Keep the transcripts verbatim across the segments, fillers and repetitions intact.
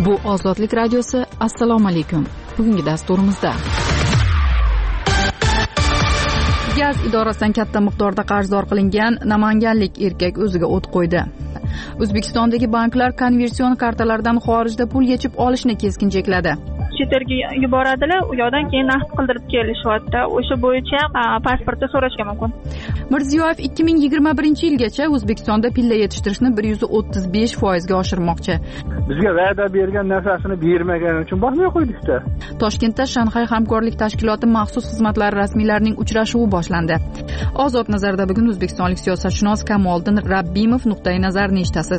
Bu Ozodlik radiosi. Assalomu alaykum. Bugungi dasturimizda gaz idorasidan katta miqdorda qarzdor qilingan namanganlik erkak o'ziga o't qo'ydi. O'zbekistondagi banklar konversion kartalaridan xorijda pul yechib olishni keskin chekladi. Chet elga yuboradilar, u yoqdan keyin naqd qildirib kelishyapti. O'sha bo'yicha ham pasportni so'rashga mumkin. Mirziyoyev ikki ming yigirma birinchi yilgacha O'zbekistonda pilla yetishtirishni bir yuz o'ttiz besh foizga oshirmoqchi. Bizga va'da bergan narsasini bermagani uchun boshmay qo'ydikda. Toshkentda Shanxay hamkorlik tashkiloti maxsus xizmatlari rasmiylarining uchrashuvi boshlandi. Ozod nazarda bugun o'zbekistonlik siyosatshunos Kamoliddin Rabbimov nuqtai nazarini eshitasiz.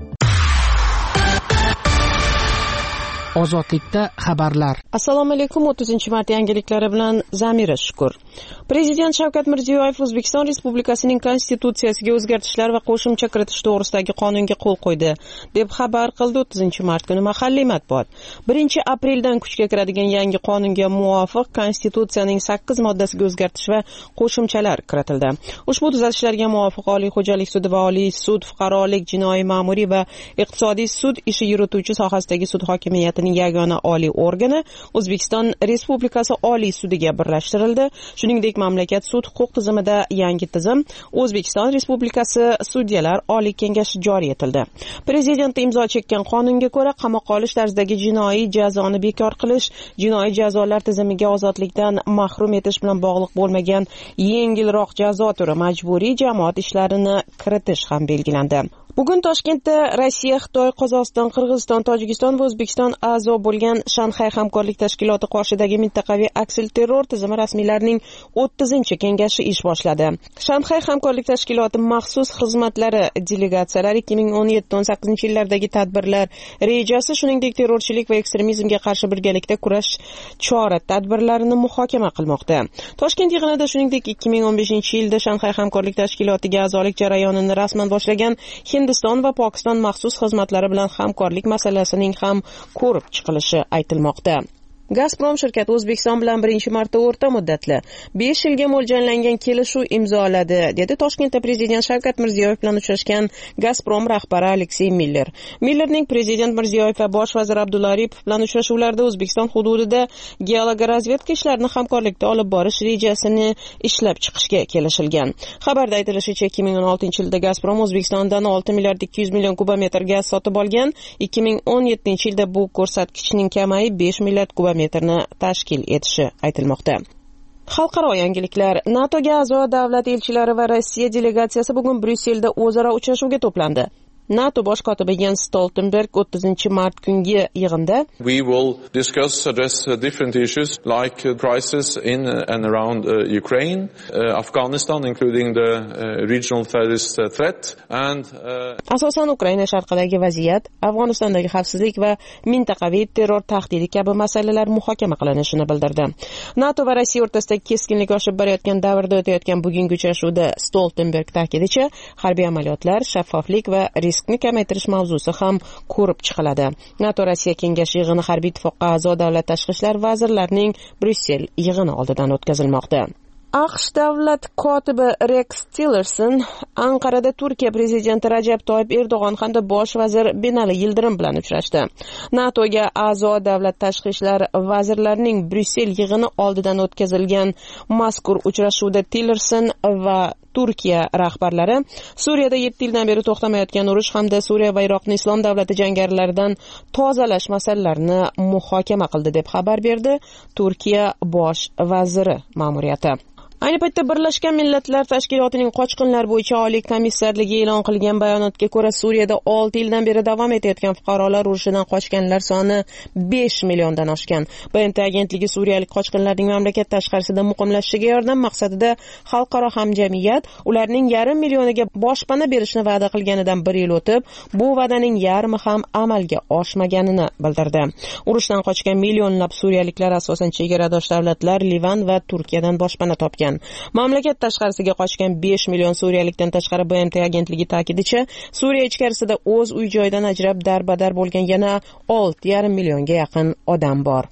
Ozodlikda xabarlar. Assalomu alaykum. o'ttizinchi mart yangiliklari bilan Zamira Shukur. Prezident Shavkat Mirziyoyev O'zbekiston Respublikasining konstitutsiyasiga o'zgartishlar va qo'shimcha kiritish to'g'risidagi qonunga qo'l qo'ydi, deb xabar qildi o'ttizinchi mart kuni mahalliy matbuot. birinchi apreldan kuchga kiradigan yangi qonunga muvofiq konstitutsiyaning sakkiz moddasiga o'zgartish va qo'shimchalar kiritildi. Ushbu tuzatishlarga muvofiq Oliy xo'jalik sudi va Oliy sud fuqarolik, jinoiy, ma'muriy va iqtisodiy sud ishi yurituvchi sohasidagi sud hokimiyati yagona oliy organi O'zbekiston Respublikasi Oliy sudiga birlashtirildi. Shuningdek, mamlakat sud huquq tizimida yangi tizim O'zbekiston Respublikasi Sudyalar Oliy kengashi joriy etildi. Prezident imzo chekkan qonunga ko'ra qamoqqa olish tarzidagi jinoiy jazoni bekor qilish, jinoiy jazolar tizimiga ozodlikdan mahrum etish bilan bog'liq bo'lmagan yengilroq jazo turi majburiy jamoat ishlarini kiritish ham belgilandi. Bugun Toshkentda Rossiya, Xitoy, Qozog'iston, Qirg'iziston, Tojikiston va O'zbekiston a'zo bo'lgan Shanxay hamkorlik tashkiloti qoshidagi mintaqaviy aksilterror tizimi rasmiylarining o'ttizinchi kengashi ish boshladi. Shanxay hamkorlik tashkiloti maxsus xizmatlari delegatsiyalari ikki ming o'n yetti o'n sakkizinchi yillardagi tadbirlar rejasi, shuningdek terrorchilik va ekstremizmga qarshi birgalikda kurash chora-tadbirlarini muhokama qilmoqda. Toshkent yig'inida shuningdek ikki ming o'n beshinchi yilda Shanxay hamkorlik tashkilotiga a'zolik jarayonini rasman boshlagan Hindiston va Pokiston maxsus xizmatlari bilan hamkorlik masalasining ham ko'rib chiqilishi aytilmoqda. Gazprom shirkati O'zbekiston bilan birinchi marta o'rta muddatli besh yilga mo'ljallangan kelishuv imzoladi, dedi Toshkentda Prezident Shavkat Mirziyoyev bilan uchrashgan Gazprom rahbari Aleksey Miller. Millerning Prezident Mirziyoyev va bosh vazir Abdulla Aripov bilan uchrashuvlarda O'zbekiston hududida geologiya-razvedka ishlarini hamkorlikda olib borish rejasini ishlab chiqishga kelishilgan. Xabarda aytilishicha, ikki ming o'n oltinchi yilda Gazprom O'zbekistondan olti milliard ikki yuz million kubometr gaz sotib olgan. ikki ming o'n yettinchi yilda bu ko'rsatkichning kamayib besh milliard kubometrni tashkil etishi aytilmoqda. Xalqaro yangiliklar. NATOga a'zo davlat elchilari va Rossiya delegatsiyasi bugun Bryusselda o'zaro uchrashuvga to'plandi. NATO bosh kotibi Jens Stoltenberg o'ttizinchi mart kungi yig'inda We will discuss address different issues like crisis in and around uh, Ukraine, uh, Afghanistan including the uh, regional terrorist threat and uh, asosan Ukraina sharqidagi vaziyat, Afg'onistondagi xavfsizlik va mintaqaviy terror tahdidi kabi masalalar muhokama qilinishini bildirdi. NATO va Rossiya o'rtasida keskinlik oshib borayotgan davrda o'tayotgan bugungi uchrashuvda Stoltenberg ta'kidicha harbiy amaliyotlar, shaffoflik va riskni kamaytirish mavzusi ham ko'rib chiqiladi. NATO Rossiya kengashi yig'ini harbiy ittifoqqa a'zo davlat tashqi ishlar vazirlarining Bryussel yig'ini oldidan o'tkazilmoqda. AQSh davlat kotibi Rex Tillerson Anqarada Turkiya prezidenti Rajab Toyyib Erdo'g'on hamda bosh vazir Binali Yildirim bilan uchrashdi. NATOga a'zo davlat tashqi ishlar vazirlarining Bryussel yig'ini oldidan o'tkazilgan mazkur uchrashuvda Tillerson va Turkiya rahbarlari Suriyada yetti yildan beri to'xtamayotgan urush hamda Suriya va Iroqni islom davlati jangarilaridan tozalash masalalarini muhokama qildi, deb xabar berdi Turkiya bosh vaziri ma'muriyati. Ayni paytda Birlashgan Millatlar Tashkilotining qochqinlar bo'yicha oliy komissarligi e'lon qilgan bayonotga ko'ra, Suriyada olti yildan beri davom etayotgan fuqarolar urushidan qochganlar soni besh milliondan oshgan. B N T agentligi suriyalik qochqinlarning mamlakat tashqarisida muqimlashishiga yordam maqsadida xalqaro hamjamiyat ularning yarim millioniga boshpana berishni va'da qilganidan bir yil o'tib, bu va'daning yarmi ham amalga oshmaganini bildirdi. Urushdan qochgan millionlab suriyaliklar asosan chegaradosh davlatlar Livan va Turkiyadan boshpana topgan. Mamlakat tashqarisiga qochgan besh million suriyalikdan tashqari B N T agentligi ta'kidicha, Suriya ichkarisida o'z uy-joyidan ajrab darbadar bo'lgan yana olti yarim millionga yaqin odam bor.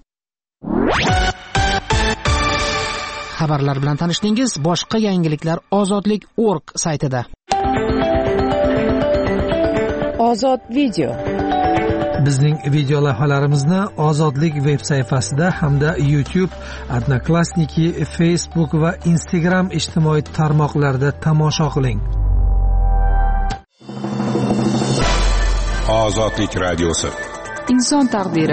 Xabarlar bilan tanishdingiz. Boshqa yangiliklar ozodlik nokta org saytida. Ozod video. Bizning video lavhalarimizni Ozodlik veb sayfasida hamda YouTube, Odnoklassniki, Facebook va Instagram ijtimoiy tarmoqlarida tomosha qiling. Ozodlik radiosi. Inson taqdiri.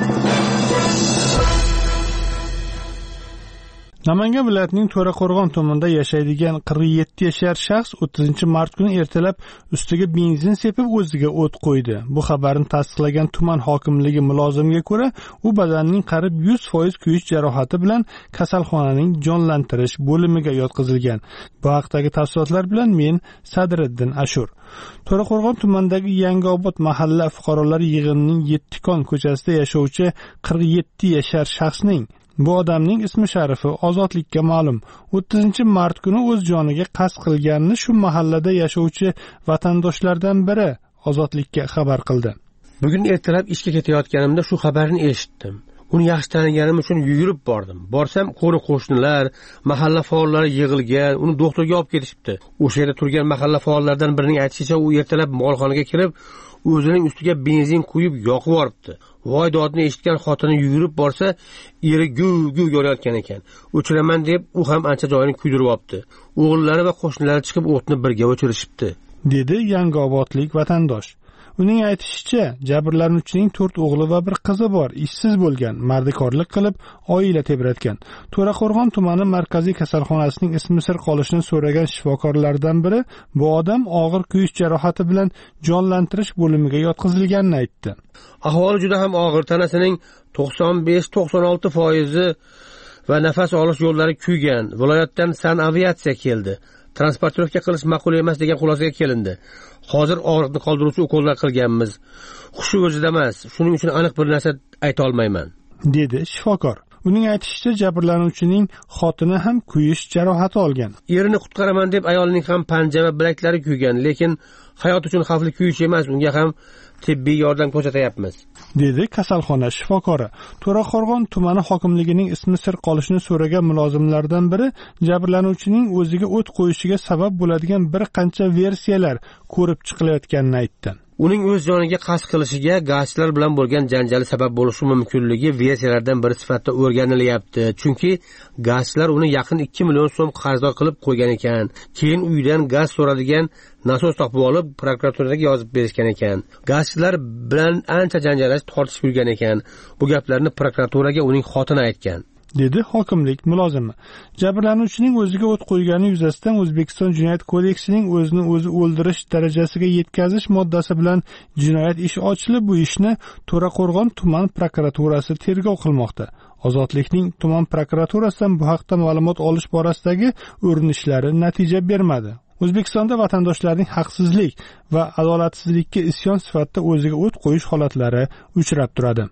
Namangan viloyatining To'raqo'rg'on tumanida yashaydigan qirq yetti yashar shaxs o'ttizinchi mart kuni ertalab ustiga benzin sepib o'ziga o't qo'ydi. Bu xabarni tasdiqlagan tuman hokimligi mulozimiga ko'ra, u badanining qariyb yuz foiz kuyish jarohati bilan kasalxonaning jonlantirish bo'limiga yotqizilgan. Bu haqdagi tafsilotlar bilan men Sadriddin Ashur. To'raqo'rg'on tumanidagi Yangiobod mahalla fuqarolar yig'inining Yettikon ko'chasida yashovchi qirq yetti yashar shaxsning bu odamning ismi sharifi Ozodlikka ma'lum. o'ttizinchi mart kuni o'z joniga qasd qilganini shu mahallada yashovchi vatandoshlardan biri Ozodlikka xabar qildi. Bugun ertalab ishga ketayotganimda shu xabarni eshitdim. Uni yaxshi taniganim uchun yugurib bordim. Borsam, qo'ni qo'shnilar, mahalla faollari yig'ilgan, uni doktorga olib ketishibdi. O'sha yerda turgan mahalla faollaridan birining aytishicha, u ertalab molxonaga kirib, o'zining ustiga benzin quyib yoqib yoribdi. Voy dodni eshitgan xotini yugurib borsa, eri guv-guv yonayotgan ekan. O'chiraman deb, u ham ancha joyini kuydirib olibdi. O'g'illari va qo'shnilari chiqib o'tni birga o'chirishibdi, dedi Yangiobodlik vatandosh. Uning aytishicha, jabrlanuvchining to'rt o'g'li va bir qizi bor, ishsiz bo'lgan, mardikorlik qilib, oila tebratgan. To'raqo'rg'on tumani markaziy kasalxonasining ismi sir qolishini so'ragan shifokorlardan biri bu odam og'ir kuyish jarohati bilan jonlantirish bo'limiga yotqizilganini aytdi. Ahvoli juda ham og'ir, tanasining to'qson besh to'qson olti foizi va nafas olish yo'llari kuygan. Viloyatdan sanaviatsiya keldi. Transportirovka qilish ma'qul emas degan xulosaga kelindi. Hozir og'riqni qoldiruvchi ukollar qilganmiz. Hushi o'zida emas, shuning uchun aniq bir narsa ayta olmayman, dedi shifokor. Uning aytishicha, jabrlanuvchining xotini ham kuyish jarohati olgan. Erini qutqaraman deb ayolning ham panja va bilaklari kuygan, lekin hayot uchun xavfli kuyish emas, unga ham tibbiy yordam ko'rsatyapmiz, dedi kasalxona shifokori. To'raqo'rg'on tumani hokimligining ismi sir qolishini so'ragan mulozimlardan biri jabrlanuvchining o'ziga o't qo'yishiga sabab bo'ladigan bir qancha versiyalar ko'rib chiqilayotganini aytdi. Uning o'z joniga qasd qilishiga gazchilar bilan bo'lgan janjali sabab bo'lishi mumkinligi versiyalardan biri sifatida o'rganilyapti. Chunki gazchilar uni yaqin ikki million so'm qarzdor qilib qo'ygan ekan. Keyin uydan gaz so'radigan nasos topib olib, prokuraturaga yozib berishgan ekan. Gazchilar bilan ancha janjallashib tortishib yurgan ekan. Bu gaplarni prokuraturaga uning xotini aytgan, dedi hokimlik mulozimi. Jabrlanuvchining o'ziga o't qo'ygani yuzasidan O'zbekiston Jinoyat kodeksining o'zini o'zi o'ldirish darajasiga yetkazish moddasi bilan jinoyat ishi ochilib, bu ishni To'raqo'rg'on tuman prokuraturasi tergov qilmoqda. Ozodlikning tuman prokuraturasidan bu haqda ma'lumot olish borasidagi urinishlari natija bermadi. O'zbekistonda vatandoshlarning haqsizlik va adolatsizlikka isyon sifatida o'ziga o't qo'yish holatlari uchrab turadi.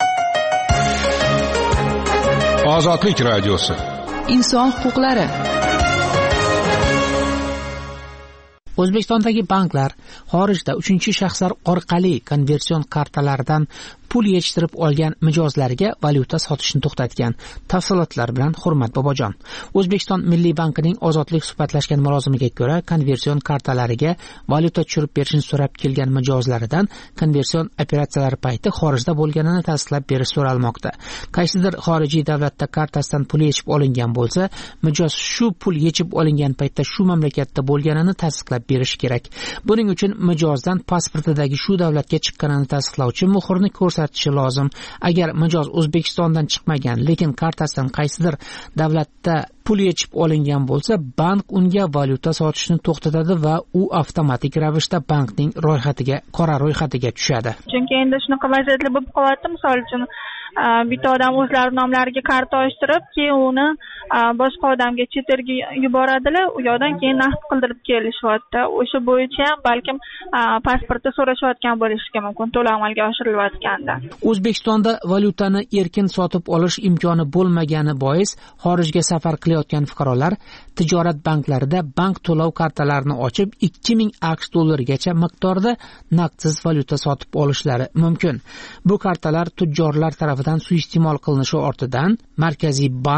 Ozodlik radiosi. Inson huquqlari. O'zbekistondagi banklar xorijda uchinchi shaxslar orqali konversion kartalaridan pul yetishtirib olgan mijozlariga valyuta sotishni to'xtatgan. Tafsilotlar bilan Hurmat Bobojon. O'zbekiston Milliy bankining ozodlik suhbatlashgan mulozimiga ko'ra, konversion kartalariga valyuta tushirib berishni so'rab kelgan mijozlaridan konversion operatsiyalari payti xorijda bo'lganini tasdiqlab berish so'ralmoqda. Qaysidir xorijiy davlatda kartasidan pul yechib olingan bo'lsa, mijoz shu pul yechib olingan paytda shu mamlakatda bo'lganini tasdiqlab berish kerak. Buning uchun mijozdan pasportidagi shu davlatga chiqqanini tasdiqlovchi muhrni ko'rsatishi lozim. Agar mijoz O'zbekistondan chiqmagan, lekin kartasidan qaysidir davlatda pul yechib olingan bo'lsa, bank unga valyuta sotishni to'xtatadi va u avtomatik ravishda bankning ro'yxatiga, qora ro'yxatiga tushadi. Chunki endi shunaqa vaziyatlar bo'lib qolyapti, misol uchun bitta odam o'zlari nomlariga karta ochtirib, keyin uni boshqa odamga chet elga yuboradilar, u yoqdan keyin naqd qildirib kelishyapti. O'sha bo'yicha ham balkim pasportni so'rashayotgan bo'lishi mumkin, to'lov amalga oshirilayotganda. O'zbekistonda valyutani erkin sotib olish imkoni bo'lmagani bois xorijga safar qilayotgan fuqarolar tijorat banklarida bank to'lov kartalarini ochib ikki ming aqsh dollarigacha miqdorda naqdsiz valyuta sotib olishlari mumkin. Bu kartalar tujjorlar tarafidan suiiste'mol qilinishi ortidan Markaziy bank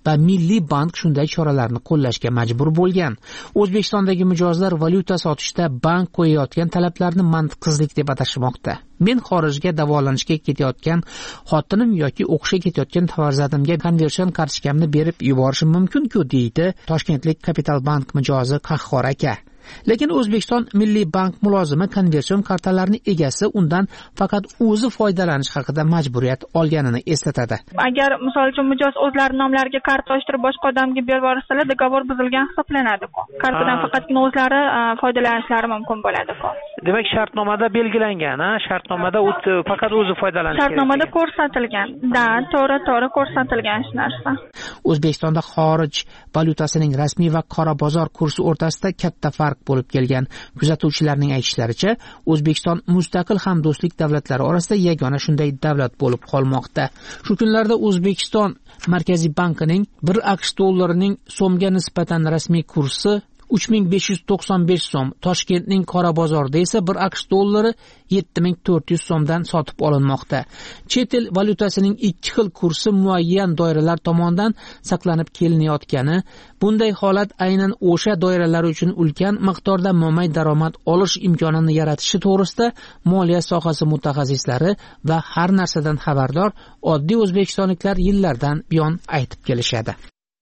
va Milliy bank shunday choralarni qo'llashga majbur bo'lgan. O'zbekistondagi mijozlar valyuta sotishda bank qo'yayotgan talablarni mantiqsizlik deb atashmoqda. Men xorijga davolanishga ketayotgan xotinim yoki o'qishga ketayotgan farzandimga konversion kartochkamni berib yuborishim mumkin-ku, deydi Toshkentlik Kapital Bank mijozi Qahhor aka. Lekin O'zbekiston Milliy bank mulozimi konversion kartalarning egasi undan faqat o'zi foydalanish haqida majburiyat olganini eslatadi. Agar misol uchun mijoz o'zlari nomlariga karta ochtirib boshqa odamga berib yuborsalar, dogovor buzilgan hisoblanadi-ku. Kartadan faqatgina o'zlari foydalanishlari mumkin bo'ladi-ku. Demak, shartnomada belgilangan, ha? Shartnomada faqat o'zi foydalanishi kerak. Shartnomada ko'rsatilgan. Da, to'g'ri, to'g'ri ko'rsatilgan shu narsa. O'zbekistonda xorij valyutasining rasmiy va qora bozor kursi o'rtasida katta farq bo'lib kelgan. Kuzatuvchilarning aytishlaricha, O'zbekiston mustaqil hamdo'stlik davlatlari orasida yagona shunday davlat bo'lib qolmoqda. Shu kunlarda O'zbekiston Markaziy bankining bir AQSh dollarining so'mga nisbatan rasmiy kursi uch ming besh yuz to'qson besh so'm, Toshkentning qora bozorida esa bir AQSh dollari yetti ming to'rt yuz so'mdan sotib olinmoqda. Chet el valyutasining ikki xil kursi muayyan doiralar tomonidan saqlanib kelinayotgani, bunday holat aynan o'sha doiralar uchun ulkan miqdorda mo'may daromad olish imkonini yaratishi to'g'risida moliya sohasi mutaxassislari va har narsadan xabardor oddiy o'zbekistonliklar yillardan buyon aytib kelishadi.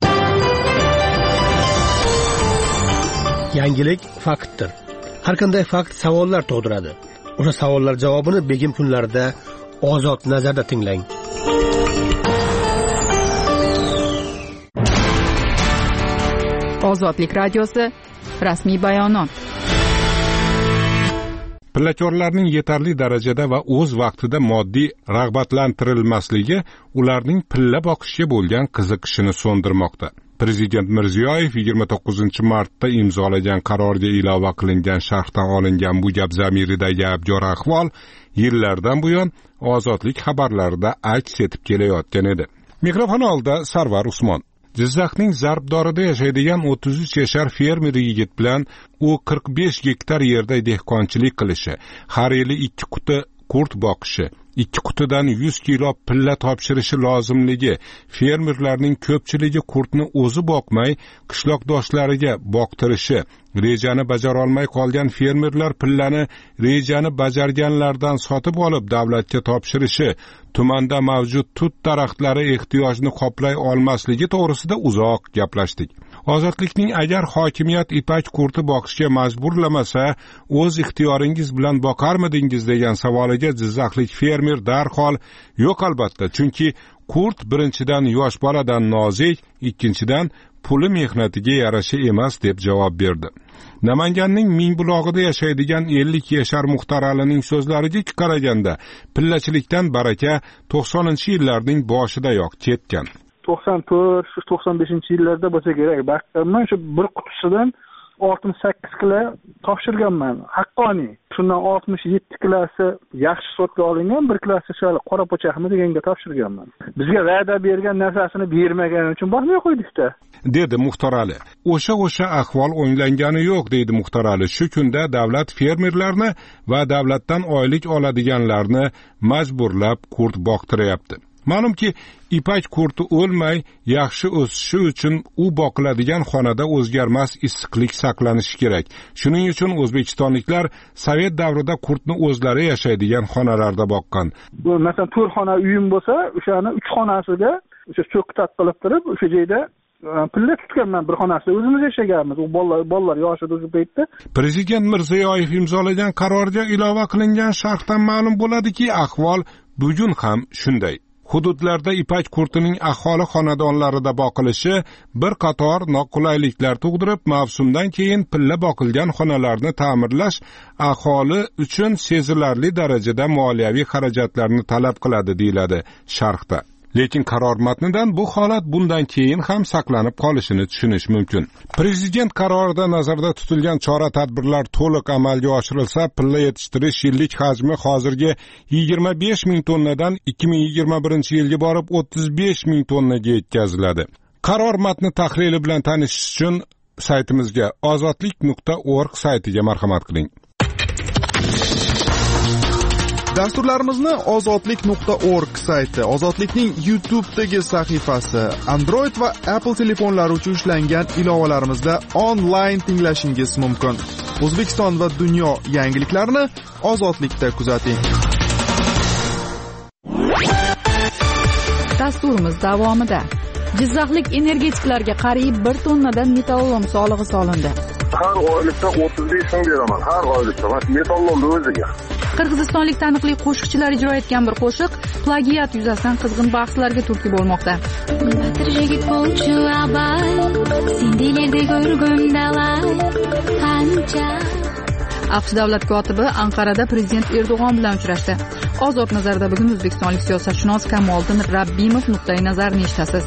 Yangilik faktdir. Har qanday fakt savollar tug'diradi. O'sha savollar javobini begim kunlarida Ozod nazarda tinglang. Ozodlik radiosi rasmiy bayonot. Pillakorlarning yetarli darajada va o'z vaqtida moddiy rag'batlantirilmasligi ularning pilla boqishga bo'lgan qiziqishini so'ndirmoqda. Prezident Mirziyoyev yigirma to'qqizinchi martda imzolagan qarorga ilova qilingan sharhdan olingan bu gap zamiridagi abgor ahvol yillardan buyon ozodlik xabarlarida aks etib kelayotgan edi. Mikrofon oldida Sarvar Usmon. Jizzaxning Zarbdorida yashaydigan o'ttiz uch yashar fermer yigit bilan u qirq besh gektar yerda dehqonchilik qilishi, har yili ikki quti qurt boqishi, ikki qutidan yuz kilo pilla topshirishi lozimligi, fermerlarning ko'pchiligi qurtni o'zi boqmay qishloqdoshlariga boqtirishi, rejani bajara olmay qolgan fermerlar pillani rejani bajarganlardan sotib olib davlatga topshirishi, tumanda mavjud tut daraxtlari ehtiyojni qoplay olmasligi to'g'risida uzoq gaplashdik. Ozodlikning agar hokimiyat ipak qurti boqishga majburlamasa, o'z ixtiyoringiz bilan boqarmidingiz degan savoliga jizzaxlik fermer darhol yo'q albatta, chunki qurt birinchidan yosh boladan nozik, ikkinchidan puli mehnatiga yarasha emas deb javob berdi. Namanganning Mingbulog'ida yashaydigan ellik yashar Muxtar Alining so'zlariga qaraganda, pillachilikdan baraka to'qsoninchi yillarning boshidayoq ketgan. to'qson to'rt to'qson beshinchi yillarda bo'lsa kerak. Baxtman shu bir qutisidan oltmish sakkiz kilo topshirganman. Haqqoniy. Shundan oltmish yetti kilosi yaxshi sotga olingan, bir kilosi shu qora po'chaqmi deganga topshirganman. Bizga va'da bergan narsasini bermagani uchun boqmay qo'ydikda, dedi Muxtor Ali. O'sha o'sha ahvol o'nglangani yo'q, deydi Muxtor Ali. Shu kunda davlat fermerlarni va davlatdan oylik oladiganlarni majburlab qurt boqtiryapti. Ma'lumki, ipak qurti o'lmay, yaxshi o'sishi uchun u boqiladigan xonada o'zgarmas issiqlik saqlanishi kerak. Shuning uchun o'zbekistonliklar Sovet davrida qurtni o'zlari yashaydigan xonalarda boqqan. Bu masalan to'rt xona uyim bo'lsa, o'shani uch xonasiga o'sha cho'qtat qilib turib, o'sha joyda pilla tutganman, bir xonasida o'zimiz yashaganmiz. U bolalar bolalar yoshida o'sha paytda. Prezident Mirziyoyev imzolagan qarorga ilova qilingan sharhdan ma'lum bo'ladiki, ahvol bugun ham shunday. Hududlarda ipak qurtining aholi xonadonlarida boqilishi bir qator noqulayliklar tug'dirib, mavsumdan keyin pilla boqilgan xonalarni ta'mirlash aholi uchun sezilarli darajada moliyaviy xarajatlarni talab qiladi, deyiladi sharhda. Lekin qaror matnidan bu holat bundan keyin ham saqlanib qolishini tushunish mumkin. Prezident qarorida nazarda tutilgan chora-tadbirlar to'liq amalga oshirilsa, pilla yetishtirish yillik hajmi hozirgi yigirma besh ming tonnadan ikki ming yigirma birinchi yilga borib o'ttiz besh ming tonnaga yetkaziladi. Qaror matni tahlili bilan tanishish uchun saytimizga ozodlik nuqta org saytiga marhamat qiling. Dasturlarimizni ozodlik nuqta org sayti, Ozodlikning YouTube'dagi sahifasi, Android va Apple telefonlari uchun ishlangan ilovalarimizda onlayn tinglashingiz mumkin. O'zbekiston va dunyo yangiliklarini Ozodlikda kuzating. Dasturimiz davomida Jizzaxlik energetiklarga qariyb bir tonnadan metallolom solig'i solindi. Har oylikda o'ttiz besh ming beraman, har oylikda. Metallolomni o'ziga. Qirg'izistonlik taniqli qo'shiqchilar ijro etgan bir qo'shiq plagiat yuzasidan qizg'in bahslarga turtki bo'lmoqda. AQSh davlat kotibi Anqarada prezident Erdo'g'on bilan uchrashdi. Ozod nazarda bugun o'zbekistonlik siyosatshunos Kamoliddin Rabbimov nuqtai nazarini eshitasiz.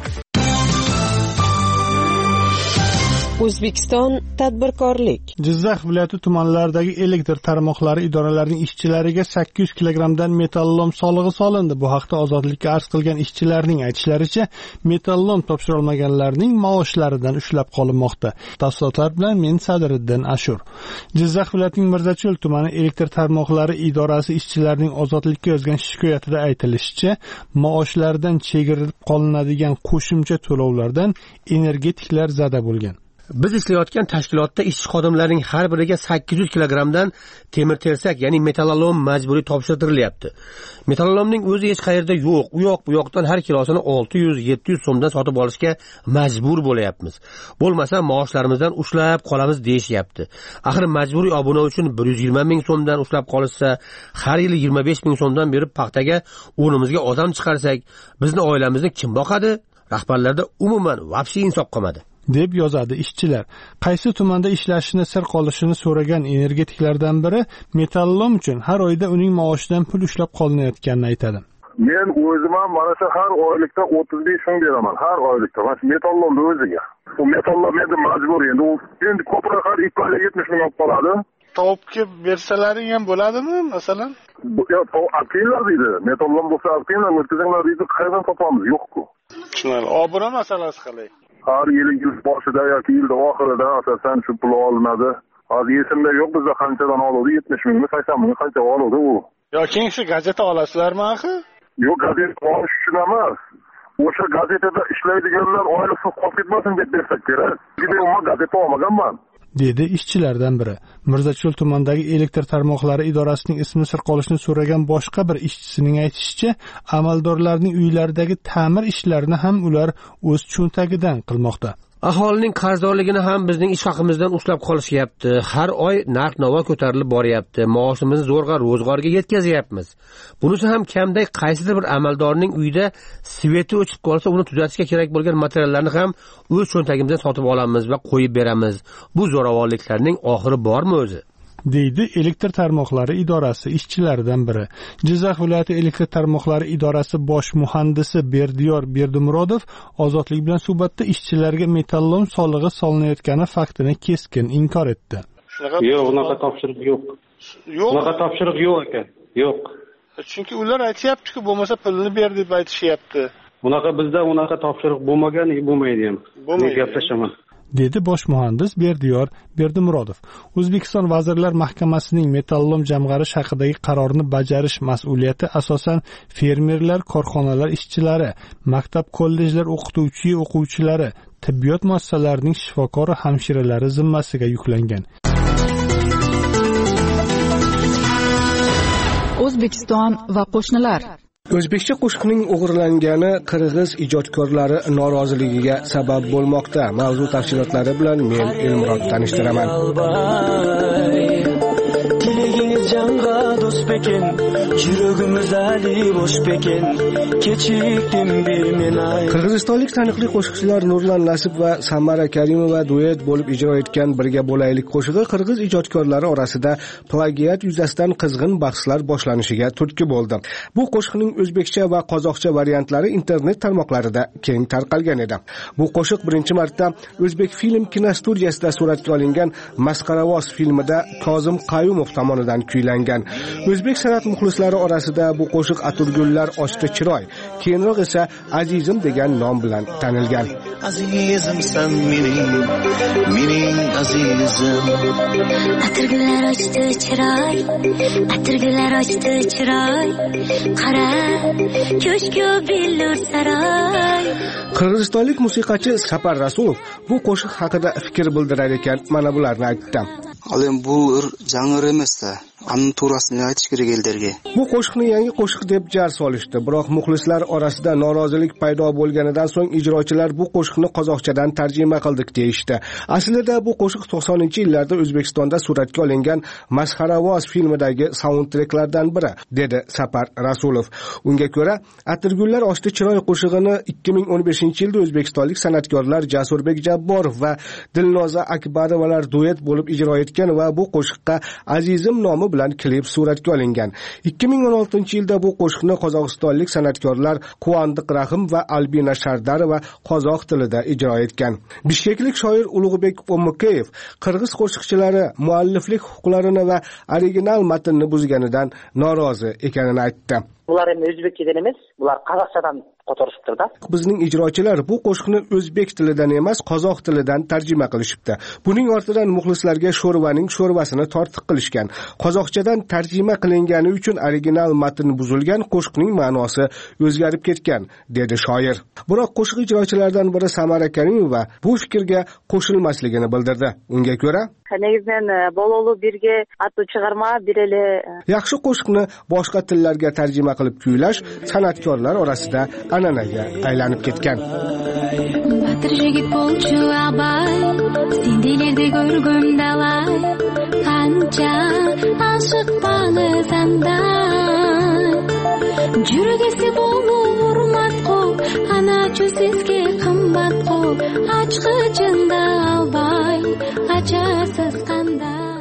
O'zbekiston tadbirkorlik. Jizzax viloyati tumanlaridagi elektr tarmoqlari idoralarining ishchilariga sakkiz yuz kilogrammdan metallolom solig'i solindi. Bu haqda Ozodlikka arz qilgan ishchilarning aytishlaricha, metallolom topshira olmaganlarning maoshlaridan ushlab qolinmoqda. Tafsilotlar bilan men Sadiriddin Ashur. Jizzax viloyatining Mirzacho'l tumani elektr tarmoqlari idorasi ishchilarining Ozodlikka yozgan shikoyatida aytilishicha, maoshlaridan chegirib qolinadigan qo'shimcha to'lovlardan energetiklar zada bo'lgan. Biz ishlayotgan tashkilotda ishchi xodimlarning har biriga sakkiz yuz kilogrammdan temir tersak, ya'ni metallolom majburiy topshirilyapti. Metallolomning o'zi hech qayerda yo'q. U yoq bu yoqdan har kilosini olti yuz yetti yuz so'mdan sotib olishga majbur bo'layapmiz. Bo'lmasa maoshlarimizdan ushlab qolamiz deyishyapti. Axir majburiy obuna uchun bir yuz yigirma ming so'mdan ushlab qolishsa, har yili yigirma besh ming so'mdan berib paxtaga o'rnimizga odam chiqarsak, bizni oilamizni kim boqadi? Rahbarlarda umuman vobshe insof qolmadi. deb yozadi ishchilar. Qaysi tumanda ishlashini sir qolishini so'ragan energetiklardan biri metallolom uchun har oyda uning maoshidan pul ushlab qolinayotganini aytadi. Men o'zim ham mana shu har oylikda o'ttiz besh ming beraman, har oylikda. Mana metallolomni o'ziga. U metallolom endi majbur endi u endi ko'proq har ikki oyda yetmish ming olib qoladi. Topib kelib bersalaring ham bo'ladimi, masalan? Yo, aktinglar deydi. Metallolom bo'lsa aktinglar o'tkazinglar deydi. Qayerdan topamiz? Yo'q-ku. Tushunarli. Obuna masalasi qalay? Har yili yil boshida yoki yilda oxirida asosan shu pul olinadi. Hozir esimda yo'q, bizda qanchadan oladi? yetmish mingmi, sakson mingmi qancha oladi u? Yoki shu gazeta olasizlarmi axir? Yo'q, gazeta olish uchun emas. O'sha gazetada ishlaydiganlar oilasiz qolib ketmasin deb bersak kerak. Juda umuman gazeta olmaganman. dedi ishchilardan biri. Mirzacho'l tumanidagi elektr tarmoqlari idorasining ismini sir qolishni so'ragan boshqa bir ishchisining aytishicha, amaldorlarning uylaridagi ta'mir ishlarini ham ular o'z cho'ntagidan qilmoqda. Aholining qarzdorligini ham bizning ish haqimizdan ushlab qolishyapti. Har oy narx-navo ko'tarilib boryapti. Maoshimizni zo'rg'a ro'zg'orga yetkazyapmiz. Bunisi ham kamday qaysidir bir amaldorning uyida sveti o'chib qolsa, uni tuzatishga kerak bo'lgan materiallarni ham o'z cho'ntagimizdan sotib olamiz va qo'yib beramiz. Bu zo'ravonliklarning oxiri bormi o'zi? deydi elektr tarmoqlari idorasi ishchilaridan biri. Jizzax viloyati elektr tarmoqlari idorasi bosh muhandisi Berdiyor Berdimurodov Ozodlik bilan suhbatda ishchilarga metallolom solig'i solinayotgani faktini keskin inkor etdi. Yo'q, unaqa topshiriq yo'q. Yo'q. Unaqa topshiriq yo'q ekan. Yo'q. Chunki ular aytayapti-ku, bo'lmasa pulni ber deb aytishyapti. Unaqa bizda unaqa topshiriq bo'lmagan, bo'lmaydi ham. Bo'lmaydi. Gaplashaman. dedi bosh muhandis Berdiyor Berdimurodov. O'zbekiston Vazirlar Mahkamasining metallolom jamg'arish haqidagi qarorni bajarish mas'uliyati asosan fermerlar, korxonalar ishchilari, maktab, kollejlar o'qituvchi o'quvchilari, tibbiyot muassasalarining shifokor va hamshiralari zimmasiga yuklangan. O'zbekiston va qo'shnilar. O'zbekcha qo'shiqning o'g'irlangani qirg'iz ijodkorlari noroziligiga sabab bo'lmoqda. Mavzu tafsilotlari bilan men Elmurod tanishtiraman. Canға дос бекен, жүрегіміз әлі бош бекен, кечіктім бе мен ай. Qirg'izistonlik taniqli qo'shiqchilar Nurlan Nasib va Samara Karimova duet bo'lib ijro etgan Birga bo'laylik qo'shig'i qirg'iz ijodkorlari orasida plagiat yuzasidan qizg'in bahslar boshlanishiga turtki bo'ldi. Bu qo'shiqning o'zbekcha va qozoqcha variantlari internet tarmoqlarida keng tarqalgan edi. Bu qo'shiq birinchi marta O'zbek film kinostudiyasida suratga olingan Masqaravoz filmida Kozim Qayumov tomonidan kuylangan. O'zbek san'at muxlislari orasida bu qo'shiq Atirgullar ochdi chiroy, keyinroq esa Azizim degan nom bilan tanilgan. Azizimsan mening, mening azizim. Atirgullar ochdi chiroy, atirgullar ochdi chiroy, qara ko'shk billur saroy. Qirg'izistonlik musiqachi Sapar Rasulov bu qo'shiq haqida fikr bildirar ekan, mana bularni aytdi. Al endi bu жаңыр emas-da. Aning to'g'risini aytish kerak ellarga. Bu qo'shiqni yangi qo'shiq deb jar solishdi, biroq muxlislar orasida norozilik paydo bo'lganidan so'ng ijrochilar bu qo'shiqni qozoqchadan tarjima qildik deyishdi. Aslida bu qo'shiq to'qsoninchi yillarda O'zbekistonda suratga olingan Masxaravoz filmidagi saundtreklardan biri, dedi Sapar Rasulov. Unga ko'ra, Atirgullar ochdi chiroy qo'shig'ini ikki ming o'n beshinchi yilda o'zbekistonlik san'atkorlar Jasurbek Jabborov va Dilnoza Akbarovalar duet bo'lib ijro etgan va bu qo'shiqqa Azizim nomi bilan klip suratga olingan. ikki ming o'n oltinchi yilda bu qo'shiqni qozog'istonlik san'atkorlar Quvandiq Rahim va Albina Shardarova qozoq tilida ijro etgan. Bishkeklik shoir Ulug'bek O'mukeyev qirg'iz qo'shiqchilari mualliflik huquqlarini va original matnni buzganidan norozi ekanini aytdi. Bular endi o'zbekchadan emas, bular qozoqchadan qo'tarishibdi-da. Bizning ijrochilar bu qo'shiqni o'zbek tilidan emas, qozoq tilidan tarjima qilishibdi. Buning ortidan muxlislarga sho'rvaning sho'rvasini tortiq qilishgan. Qozoqchadan tarjima qilingani uchun original matn buzilgan, qo'shiqning ma'nosi o'zgarib ketgan, dedi shoir. Biroq qo'shiq ijrochilaridan biri Samara Karimova bu fikrga qo'shilmasligini bildirdi. Unga ko'ra, negizdan bololu birga atу chiqarma birele. Yaxshi qo'shiqni boshqa tillarga tarjima qilib kuylash san'atkorlar orasida an'anaga aylanib ketgan. Батыр жигит болчу абай, сендилерди көргөм далай, канча ашыкпаны сандай. Жүрөгөсү болу урмат кол, аначу сизге кымбат кол, ачкычында албай, ачасыз кандай.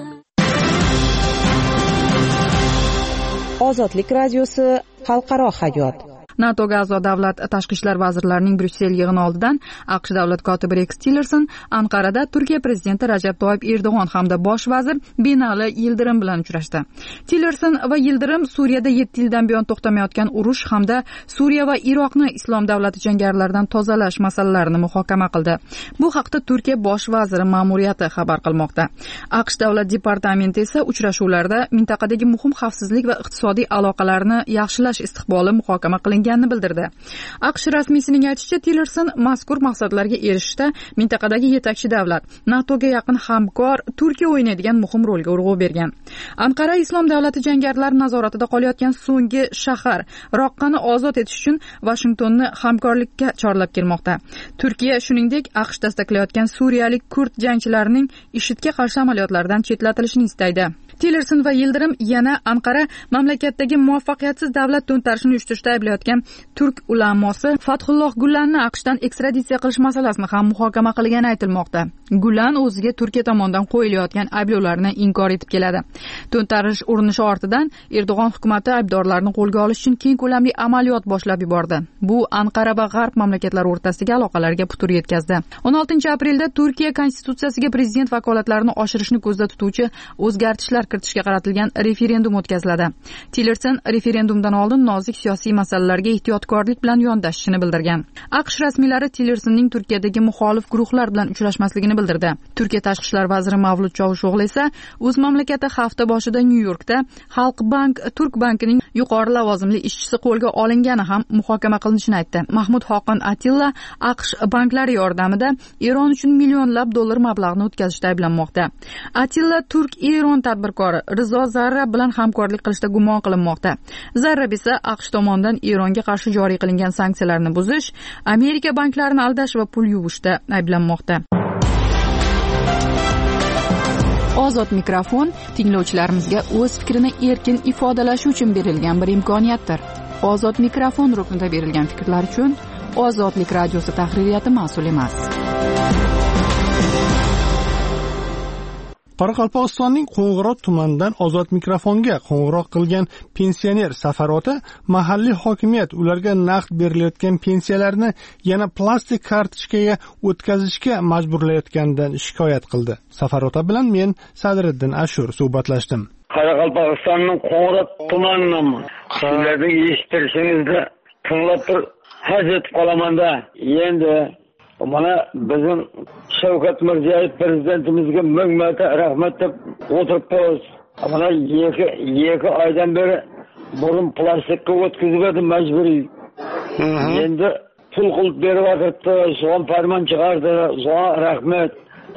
Ozodlik radiosi xalqaro hayot. NATOga a'zo davlat tashqi ishlar vazirlarining Bryussel yig'ini oldidan AQSh davlat kotibi Rex Tillerson Anqarada Turkiya prezidenti Rajab Toyyib Erdo'g'on hamda bosh vazir Binali Yildirim bilan uchrashdi. Tillerson va Yildirim Suriyada yetti yildan buyon to'xtamayotgan urush hamda Suriya va Iroqni islom davlati jangarilaridan tozalash masalalarini muhokama qildi. Bu haqda Turkiya bosh vaziri ma'muriyati xabar qilmoqda. AQSh davlat departamenti esa uchrashuvlarda mintaqadagi muhim xavfsizlik va iqtisodiy aloqalarni yaxshilash istiqboli muhokama qilingan bildirdi. AQSh rasmiysining aytishicha, Tillerson mazkur maqsadlarga erishishda mintaqadagi yetakchi davlat, NATOga yaqin hamkor Turkiya o'ynaydigan muhim rolga urg'u bergan. Anqara islom davlati jangarilari nazoratida qolayotgan so'nggi shahar Roqqani ozod etish uchun Vashingtonni hamkorlikka chorlab kelmoqda. Turkiya shuningdek AQSh dastaklayotgan suriyalik kurd jangchilarining IShIDga qarshi amaliyotlaridan chetlatilishini istaydi. Tillerson va Yildirim yana Anqara mamlakatdagi muvaffaqiyatsiz davlat to'ntarishini uyushtirishda ayblayotgan turk ulamosi Fathulloh Gulanni AQShdan ekstraditsiya qilish masalasini ham muhokama qilgani aytilmoqda. Gulan o'ziga Turkiya tomonidan qo'yilayotgan ayblovlarni inkor etib keladi. To'ntarish urinishi ortidan Erdo'g'on hukumatı aybdorlarni qo'lga olish uchun keng ko'lamli amaliyot boshlab yubordi. Bu Anqara va G'arb mamlakatlari o'rtasidagi aloqalarga putur yetkazdi. o'n oltinchi aprelda Turkiya konstitutsiyasiga prezident vakolatlarini oshirishni ko'zda tutuvchi o'zgartishlar kiritishga qaratilgan referendum o'tkaziladi. Tillerson referendumdan oldin nozik siyosiy masalalarga ehtiyotkorlik bilan yondashishini bildirgan. AQSh rasmiylari Tillersonning Turkiyadagi muxolif guruhlar bilan uchrashmasligini bildirdi. Turkiya tashqi ishlar vaziri Mavlut Chavusho'g'li esa o'z mamlakati hafta boshida Nyu-Yorkda Xalq bank Turk bankining yuqori lavozimli ishchisi qo'lga olingani ham muhokama qilinishini aytdi. Mahmud Xoqon Atilla AQSh banklari yordamida Eron uchun millionlab dollar mablag'ni o'tkazishda ayblanmoqda. Atilla Turk-Eron tadbirkori Rizo Zarra bilan hamkorlik qilishda gumon qilinmoqda. Zarra esa AQSh tomonidan Eronga qarshi joriy qilingan sanksiyalarni buzish, Amerika banklarini aldash va pul yuvishda ayblanmoqda. Ozod mikrofon tinglovchilarimizga o'z fikrini erkin ifodalashi uchun berilgan bir imkoniyatdir. Ozod mikrofon ruknida berilgan fikrlar uchun Ozodlik radiosi tahririyati mas'ul emas. Qoraqalpog'istonning Qo'ng'irot tumanidan Ozod mikrofonga qo'ng'iroq qilgan pensioner Safarota mahalliy hokimiyat ularga naqd berilayotgan pensiyalarni yana plastik kartochkaga o'tkazishga majburlayotganidan shikoyat qildi. Safarota bilan men Sadriddin Ashur suhbatlashdim. Qoraqalpog'istonning Qo'ng'irot tumanidanman. Sizlarning eshittirishingizni tinglab bir haz etib qolamanda. Endi mana bizim Shavkat Mirziyoyev prezidentimizga ming marta rahmat deb o'tiribmiz. Mana iki iki oydan beri burun plastikka o'tkazib edim majburiy. Endi pul qilib beryapti, so'ng farmon chiqardi, so'ng rahmat.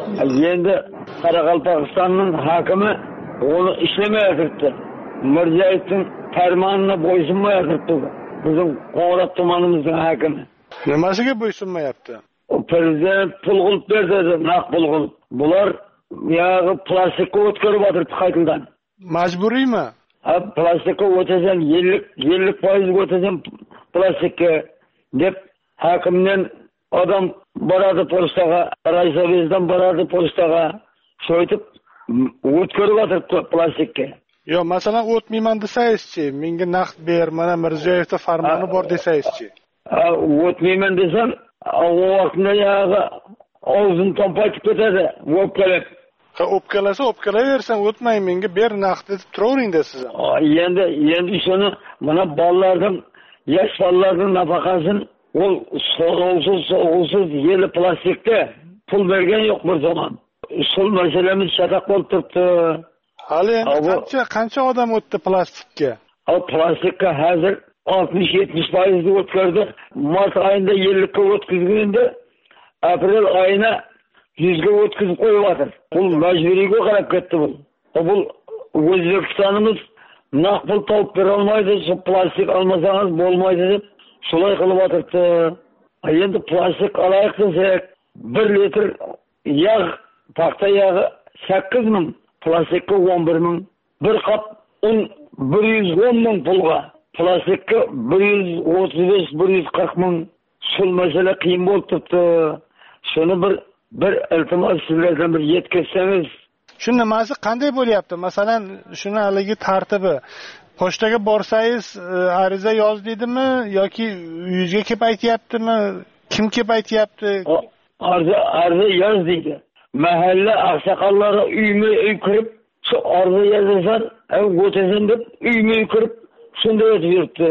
Endi Qoraqalpog'istonning hokimi onu ishlamayapti. Mirziyoyevning farmonini bo'ysunmayapti. Bizim Qo'ng'irot tumanimizning hokimi. Nimasiga bo'ysunmayapti? Prezident pul qilib berdi, naq pul qilib. Bular yog'i plastikka o'tkazib o'tiribdi qaytadan. Majburiymi? Ha, plastikka o'tasan ellik ellik foiz o'tasan plastikka deb hokimdan odam boradi pochtaga, raysovezdan boradi pochtaga, sho'ytib o'tkazib o'tiribdi plastikka. Yo, masalan, o'tmayman desangiz-chi, menga naqd ber, mana Mirziyoyevda farmoni bor desangiz-chi. Ha, o'tmayman desam, o vaqtda yog'i og'zini to'mpaytib ketadi, o'pkalab. Ha, o'pkalasa o'pkalaversan, o'tmay menga ber naqd deb turavering de siz. Endi endi shuni mana bolalarning, yosh bolalarning nafaqasini ol so'rovsiz, so'rovsiz yeli plastikda pul bergan yo'q bir zaman. Sul masalamiz shataq bo'lib turibdi. Hali endi qancha qancha odam o'tdi plastikka? O plastikka hozir oltmish yetmish foiz o'tkazdi. Mart oyida ellik ga o'tkazganda aprel oyina yuz ga o'tkazib qo'yibdi. Pul majburiyga qarab ketdi bu. Bu O'zbekistonimiz naqd pul topib bera olmaydi, shu plastik olmasangiz bo'lmaydi deb shulay qilib o'tiribdi. Endi plastik olaylik desak, bir litr yog', paxta yog'i sakkiz ming, plastikka o'n bir ming, bir qop un bir yuz o'n ming pulga, plastikka bir yuz o'ttiz besh bir yuz qirq ming. Shu masala qiyin bo'lib turibdi. Shuni bir bir iltimos sizlardan bir yetkazsangiz. Shu nimasi qanday bo'lyapti? Masalan, shuni haligi tartibi pochtaga borsangiz ariza yoz deydimi yoki uyingizga kelib aytyaptimi? Kim kelib aytyapti? Ariza ariza yoz deydi. Mahalla oqsoqollari uyma-uy kirib, shu ariza yozasan, o'tasan deb uyma-uy kirib, shunday o'tib yuribdi.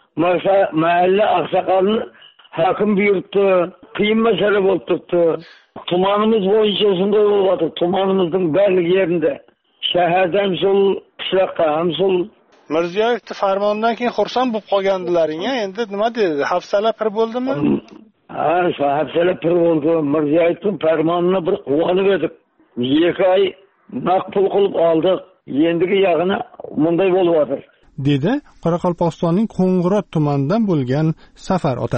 Mahalla oqsoqolini hokim buyuribdi. Qiyin masala bo'lib turibdi. Tumanimiz bo'yicha shunday bo'lyapti. Tumanimizning barlik yerinde. Shahardan sol, qishloqqa ham sol. Mirziyoyev farmonidan keyin xursand bo'lib qolgandilaring-a? Endi nima dedi? Hafsala pir bo'ldimi? Ha, hafsala pir bo'ldi. Mirziyoyevning farmonini bir quvonib edik. ikki oy naqd pul qilib oldik. Endigi yog'ini bunday bo'lyapti. Dedi Qoraqalpog'istonning Qo'ng'irot tumanidan bo'lgan Safar ota.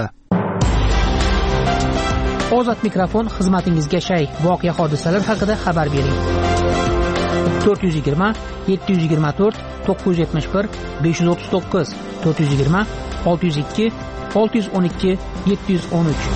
Ozod mikrofon xizmatingizga shay. Voqea hodisalar haqida xabar bering. to'rt yuz yigirma yetti yuz yigirma to'rt to'qqiz yuz yetmish bir besh yuz o'ttiz to'qqiz to'rt yuz yigirma olti yuz ikki olti yuz o'n ikki yetti yuz o'n uch.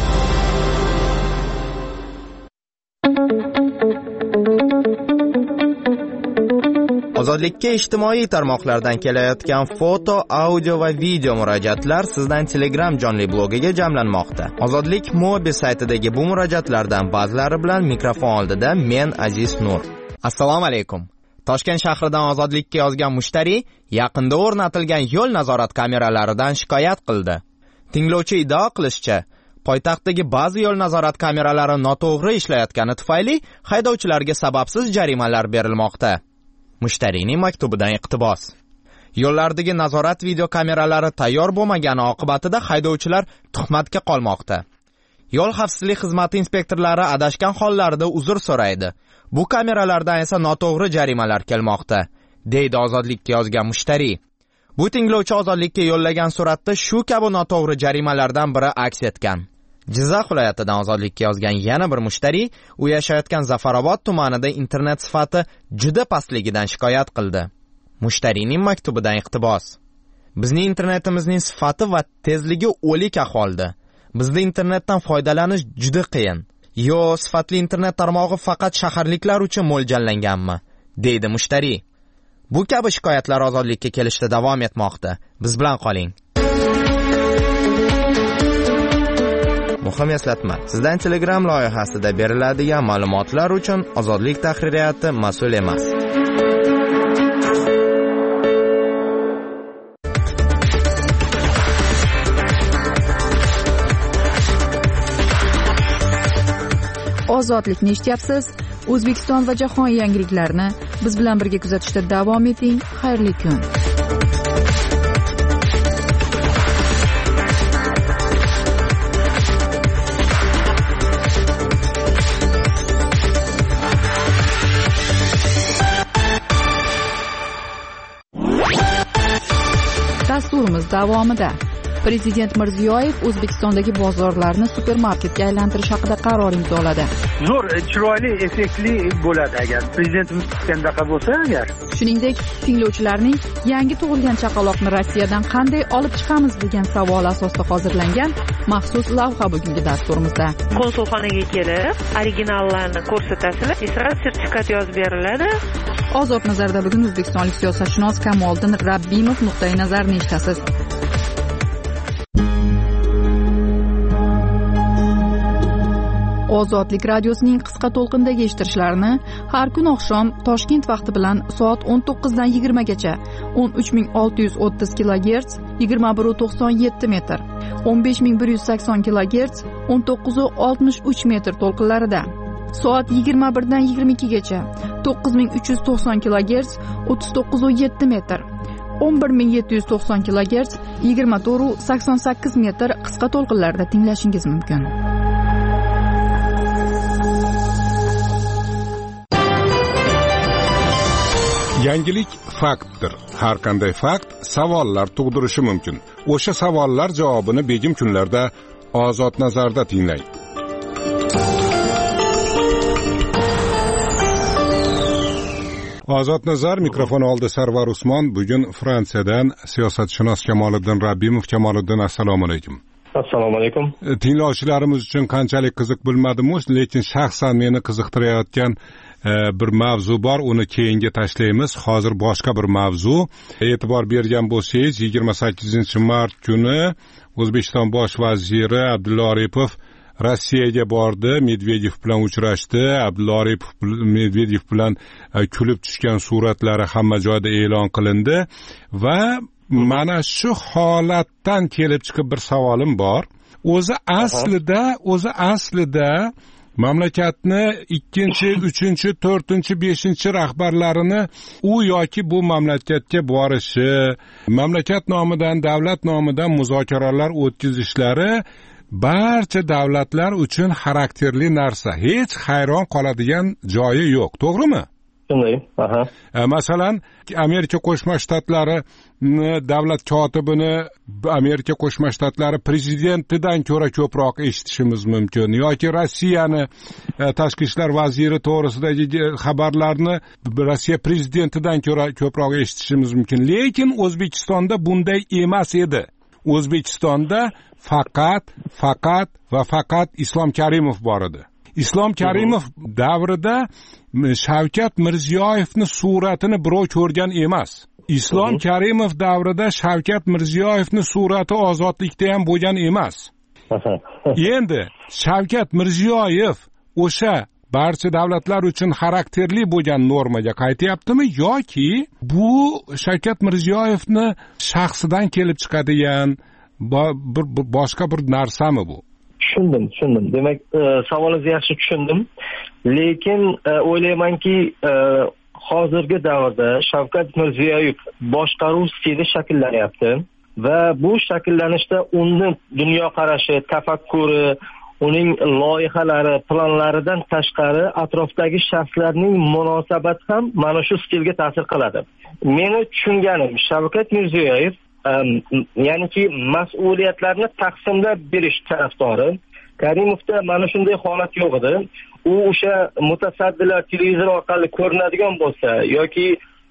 Ozodlikka ijtimoiy tarmoqlardan kelayotgan foto, audio va video murojaatlar sizdan Telegram jonli blogiga jamlanmoqda. Ozodlik Mobi saytidagi bu murojaatlardan ba'zilari bilan mikrofon oldida men Aziz Nur. Assalomu alaykum. Toshkent shahridan Ozodlikka yozgan mushtari yaqinda o'rnatilgan yo'l nazorat kameralaridan shikoyat qildi. Tinglovchi iddao qilishicha, poytaxtdagi ba'zi yo'l nazorat kameralari noto'g'ri ishlayotgani tufayli haydovchilarga sababsiz jarimalar berilmoqda. Mushtarining maktubidan iqtibos. Yo'llardagi nazorat video kameralari tayyor bo'lmagani oqibatida haydovchilar tuhmatga qolmoqda. Yo'l xavfsizlik xizmati inspektorlari adashgan hollarda uzr so'raydi. Bu kameralardan esa noto'g'ri jarimalar kelmoqda, deydi Ozodlikka yozgan mushtari. Bu tinglovchi Ozodlikka yo'llagan suratda shu kabi noto'g'ri jarimalardan biri aks etgan. Jizzax viloyatidan Ozodlikka yozgan yana bir mushtari u yashayotgan Zafarobod tumanida internet sifati juda pastligidan shikoyat qildi. Mushtarining maktubidan iqtibos. Bizning internetimizning sifati va tezligi o'lik ahvolda. Bizda internetdan foydalanish juda qiyin. Yo, sifatli internet tarmog'i faqat shaharliklar uchun mo'ljallanganmi? deydi mushtari. Bu kabi shikoyatlar Ozodlikka kelishda davom etmoqda. Biz bilan qoling. Muhim eslatma. Sizdan Telegram loyihasida beriladigan ma'lumotlar uchun Ozodlik tahririyati mas'ul emas. ozodlikni eshityapsiz. O'zbekiston va jahon yangiliklarini biz bilan birga kuzatishda davom eting. Xayrli kun. Dasturimiz davomida Prezident Mirziyoyev O'zbekistondagi bozorlarni supermarketga aylantirish haqida qaror imzoladi. Zo'r, chiroyli, effektli bo'ladi agar prezidentimiz qanaqa bo'lsa agar. Shuningdek, tinglovchilarning yangi tug'ilgan chaqaloqni Rossiyadan qanday olib chiqamiz degan savol asosida hozirlangan maxsus lavha bugungi dasturimizda. Konsulxonaga kelib, originallarni ko'rsatasizlar, israt sertifikat yozib beriladi. Ozod nazarda bugun o'zbekistonlik siyosatshunos Kamoliddin Rabbimov nuqtai nazarini eshitasiz. Ozodlik radiosining qisqa to'lqindagi eshittirishlarini har kun oqshom Toshkent vaqti bilan soat o'n to'qqiz dan yigirma gacha o'n uch ming olti yuz o'ttiz kilogerts yigirma bir nuqta to'qson yetti metr, o'n besh ming bir yuz sakson kilogerts o'n to'qqiz nuqta oltmish uch metr to'lqinlarida, soat yigirma bir dan yigirma ikki gacha to'qqiz ming uch yuz to'qson kilogerts o'ttiz to'qqiz nuqta yetti metr, o'n bir ming yetti yuz to'qson kilogerts yigirma to'rt nuqta sakson sakkiz metr qisqa to'lqinlarda tinglashingiz mumkin. Yangilik faktdir. Har qanday fakt savollar tug'dirishi mumkin. O'sha savollar javobini begim kunlarda Ozod nazarda tinglang. Ozod nazar mikrofon oldi Sarvar Usmon. Bugun Fransiyadan siyosatshunos Kamoliddin Rabbimov. Kamoliddin, assalomu alaykum. Assalomu alaykum. Tinglovchilarimiz uchun qanchalik qiziq bilmadim-u, lekin shaxsan meni qiziqtirayotgan bir mavzu bor, uni keyinga tashlaymiz. Hozir boshqa bir mavzu. E'tibor bergan bo'lsangiz, yigirma sakkizinchi mart kuni O'zbekiston bosh vaziri Abdulla Aripov Rossiyaga bordi, Medvedev bilan uchrashdi. Abdulla Aripov Medvedev bilan kulib tushgan suratlari hamma joyda e'lon qilindi va mana shu holatdan kelib chiqib bir savolim bor. O'zi aslida, o'zi aslida mamlakatni ikkinchi, uchinchi, to'rtinchi, beshinchi rahbarlarini u yoki bu mamlakatga borishi, mamlakat nomidan, davlat nomidan muzokaralar o'tkazishlari barcha davlatlar uchun xarakterli narsa. Hech hayron qoladigan joyi yo'q, to'g'rimi? Shunday. Aha. Masalan, Amerika Qo'shma Shtatlari davlat kotibini Amerika Qo'shma Shtatlari prezidentidan ko'ra ko'proq eshitishimiz mumkin, yoki Rossiyani tashqi ishlar vaziri to'g'risidagi xabarlarni Rossiya prezidentidan ko'ra ko'proq eshitishimiz mumkin. Lekin O'zbekistonda bunday emas edi. O'zbekistonda faqat, faqat va faqat Islom Karimov bor edi. Islom Karimov davrida Shavkat Mirziyoyevning suratini birov ko'rgan emas. Islom Karimov davrida Shavkat Mirziyoyevning surati ozodlikda ham bo'lgan emas. Endi Shavkat Mirziyoyev o'sha barcha davlatlar uchun xarakterli bo'lgan normaga qaytyaptimi yoki bu Shavkat Mirziyoyevning shaxsidan kelib chiqadigan bir boshqa bir narsami bu? Tushundim, tushundim. Demak, savolingizni yaxshi tushundim. Lekin o'ylaymanki, hozirgi davrda Shavkat Mirziyoyev boshqaruv stili shakllanyapti va bu shakllanishda uning dunyoqarashi, tafakkuri, uning loyihalari, planlaridan tashqari atrofdagi shaxslarning munosabati ham mana shu stilga ta'sir qiladi. Meni tushunganim, Shavkat Mirziyoyev ya'niki mas'uliyatlarni taqsimlab berish tarafdori. Karimovda mana shunday holat yo'q edi. U o'sha mutasaddilar televizor orqali ko'rinadigan bo'lsa yoki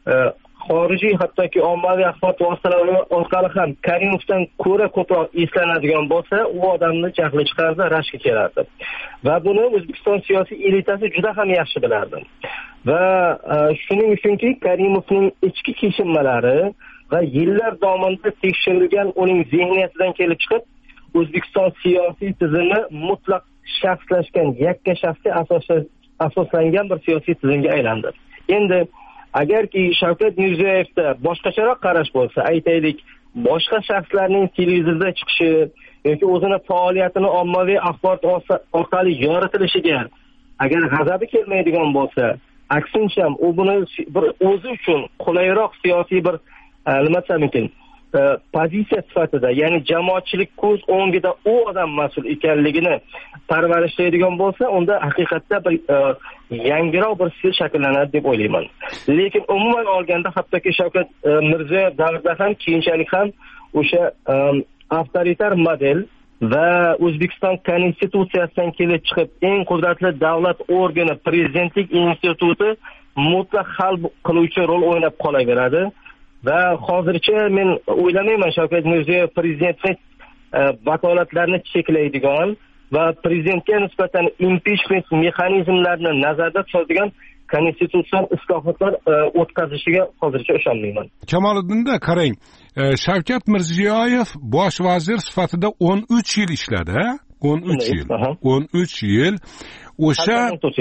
xorijiy hattoki ommaviy axborot vositalari orqali ham Karimovdan ko'ra ko'proq eslanadigan bo'lsa, u odamni jahli chiqardi, rashki kelardi. Va buni O'zbekiston siyosiy elitasi juda ham yaxshi bilardi. Va shuning uchunki Karimovning ichki kechinmalari va yillar davomida tekshirilgan uning zehniyatidan kelib chiqib, O'zbekiston siyosiy tizimi mutlaq shaxslashgan, yakka shaxsga asoslangan bir siyosiy tizimga aylandi. Endi agarki Shavkat Mirziyoyevda boshqacharoq qarash bo'lsa, aytaylik, boshqa shaxslarning televizorda chiqishi yoki o'zini faoliyatini ommaviy axborot orqali yoritilishiga agar g'azabi kelmaydigan bo'lsa, aksincha u buni bir o'zi uchun qulayroq siyosiy bir nima desam ekan, pozitsiya sifatida, ya'ni jamoatchilik ko'z o'ngida u odam mas'ul ekanligini parvarishlaydigan bo'lsa, unda haqiqatda bir yangiroq bir stil shakllanadi deb o'ylayman. Lekin umuman olganda, hattoki Shavkat Mirziyoyev davrida ham, keyinchalik ham o'sha avtoritar model va O'zbekiston konstitutsiyasidan kelib chiqib eng qudratli davlat organi prezidentlik instituti mutlaq hal qiluvchi rol o'ynab qolaveradi. Va hozircha men o'ylamayman Shavkat Mirziyoyev prezidentlik vakolatlarini cheklaydigan va prezidentga nisbatan impichment mexanizmlarini nazarda tutadigan konstitutsion islohotlar o'tkazishiga hozircha ishonmayman. Kamoliddinda qarang, Shavkat Mirziyoyev bosh vazir sifatida o'n uch yil ishladi. o'n uch yil. o'n uch yil. O'sha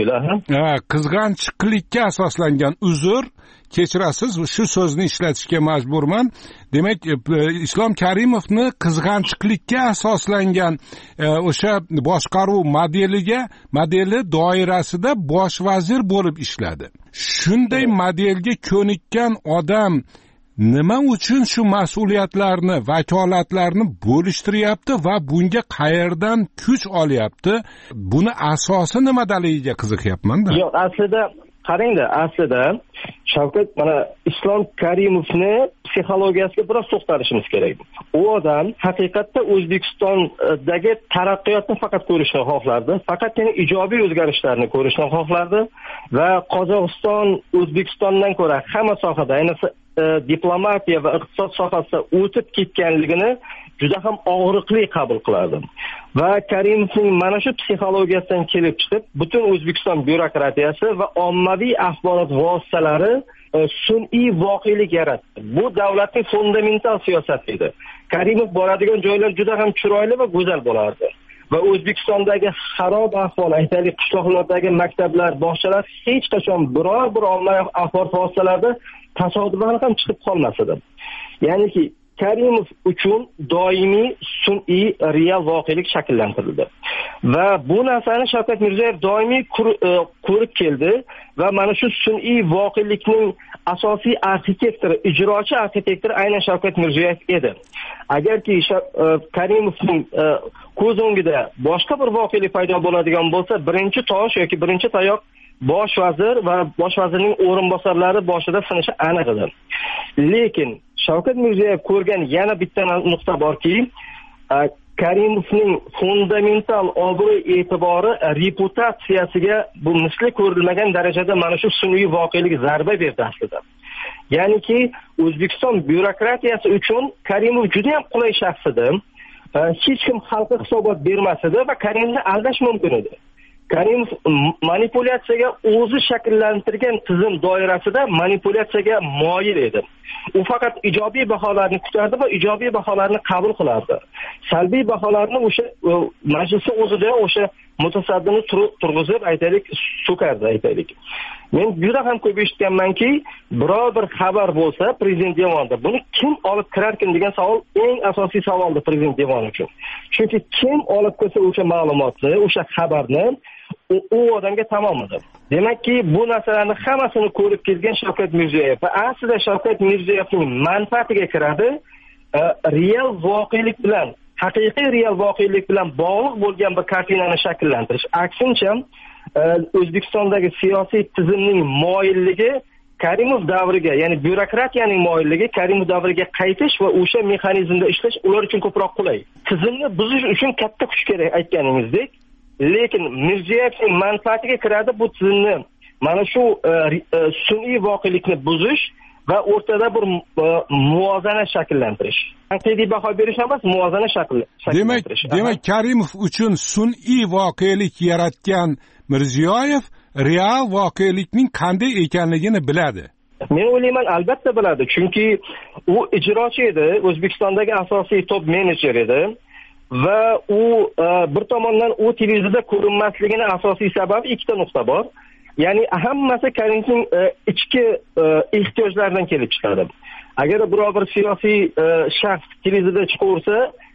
qizg'anchiqlikka asoslangan uzr, kechirasiz, shu so'zni ishlatishga majburman. Demak, Islom Karimovni qizg'anchiqlikka asoslangan o'sha boshqaruv modeliga, modeli doirasida bosh vazir bo'lib ishladi. Shunday modelga ko'nikkan odam nima uchun shu mas'uliyatlarni, vakolatlarni bo'lishtiryapti va bunga qayerdan kuch olyapti? Buni asosi nimadalig'iga qiziqyapman-da. Yo'q, aslida qarangda, aslida Shavkat mana Islom Karimovni psixologiyasiga biroz to'xtalishimiz kerak. U odam haqiqatda O'zbekistondagi taraqqiyotni faqat ko'rishni xohlardi, faqat yana ijobiy o'zgarishlarni ko'rishni xohlardi va Qozog'iston O'zbekistondan ko'ra hamma sohada, ayniqsa diplomatiya va iqtisod sohasida o'tib ketganligini juda ham og'riqli qabul qilardi. Va Karimovning mana shu psixologiyasidan kelib chiqib, butun O'zbekiston byurokratiyasi va ommaviy axborot vositalari sun'iy voqelik yaratdi. Bu davlatning fundamental siyosati edi. Karimov boradigan joylar juda ham chiroyli va go'zal bo'lardi. Va O'zbekistondagi xarob ahvol, aytaylik qishloqlardagi maktablar, bog'chalar hech qachon biror bir ommaviy axborot vositalarida tasodifan ham chiqib qolmas edi. Ya'niki Karimov uchun doimiy sun'iy real voqelik shakllantirildi. Va bu narsani Shavkat Mirziyoyev doimiy ko'rib keldi va mana shu sun'iy voqelikning asosiy arxitektori, ijrochi arxitektori aynan Shavkat Mirziyoyev edi. Agarki Karimovning ko'z o'ngida boshqa bir voqelik paydo bo'ladigan bo'lsa, birinchi tosh yoki birinchi tayoq bosh vazir va bosh vazirning o'rinbosarlari boshida sinishi aniq edi. Lekin Shavkat Mirziyoyev ko'rgan yana bitta nuqta borki, Karimovning fundamental obro' e'tibori, reputatsiyasiga bu misli ko'rilmagan darajada mana shu sun'iy voqelik zarba berdi aslida. Ya'niki O'zbekiston byurokratiyasi uchun Karimov juda ham qulay shaxs edi. Hech kim xalqqa hisobot bermas edi va Karimovni aldash mumkin edi. Karimov manipulyatsiyaga o'zi shakllantirgan tizim doirasida manipulyatsiyaga moyil edi. U faqat ijobiy baholarni kutardi va ijobiy baholarni qabul qilardi. Salbiy baholarni o'sha majlisning o'zida o'sha mutasaddini turg'izib, aytaylik, so'kardi, aytaylik. Men juda ham ko'p eshitganmanki, biror bir xabar bo'lsa prezident devonida buni kim olib kirarkin degan savol eng asosiy savoldir prezident devoni uchun. Chunki kim olib kirsa o'sha ma'lumotni, o'sha xabarni u, u odamga tamom edi. Demakki, bu narsalarni hammasini ko'rib kelgan Shavkat Mirziyoyev va aslida Shavkat Mirziyoyevning manfaatiga kiradi, real voqelik bilan, haqiqiy real voqelik bilan bog'liq bo'lgan bir kartinani shakllantirish. Aksincha, O'zbekistondagi siyosiy tizimning moyilligi Karimov davriga, ya'ni byurokratiyaning moyilligi Karimov davriga qaytish va o'sha mexanizmda ishlash ular uchun ko'proq qulay. Tizimni buzish uchun katta kuch kerak aytganingizdek, lekin Mirziyoyevning manfaatiga kiradi bu tizimni mana shu sun'iy voqelikni buzish va o'rtada bir muvozana shakllantirish. Tanqidiy baho berish emas, muvozana shakllantirish. Demak, demak Karimov uchun sun'iy voqelik yaratgan Mirziyoyev real voqelikning qanday ekanligini biladi. Men o'ylayman, albatta biladi, chunki u ijrochi edi, O'zbekistondagi asosiy top menejer edi va u bir tomondan u televizorda ko'rinmasligini asosiy sababi ikkita nuqta bor. Ya'ni hammasi Karimovning ichki ehtiyojlaridan kelib chiqadi. Agar biror bir siyosiy shaxs televizorda chiqarsa,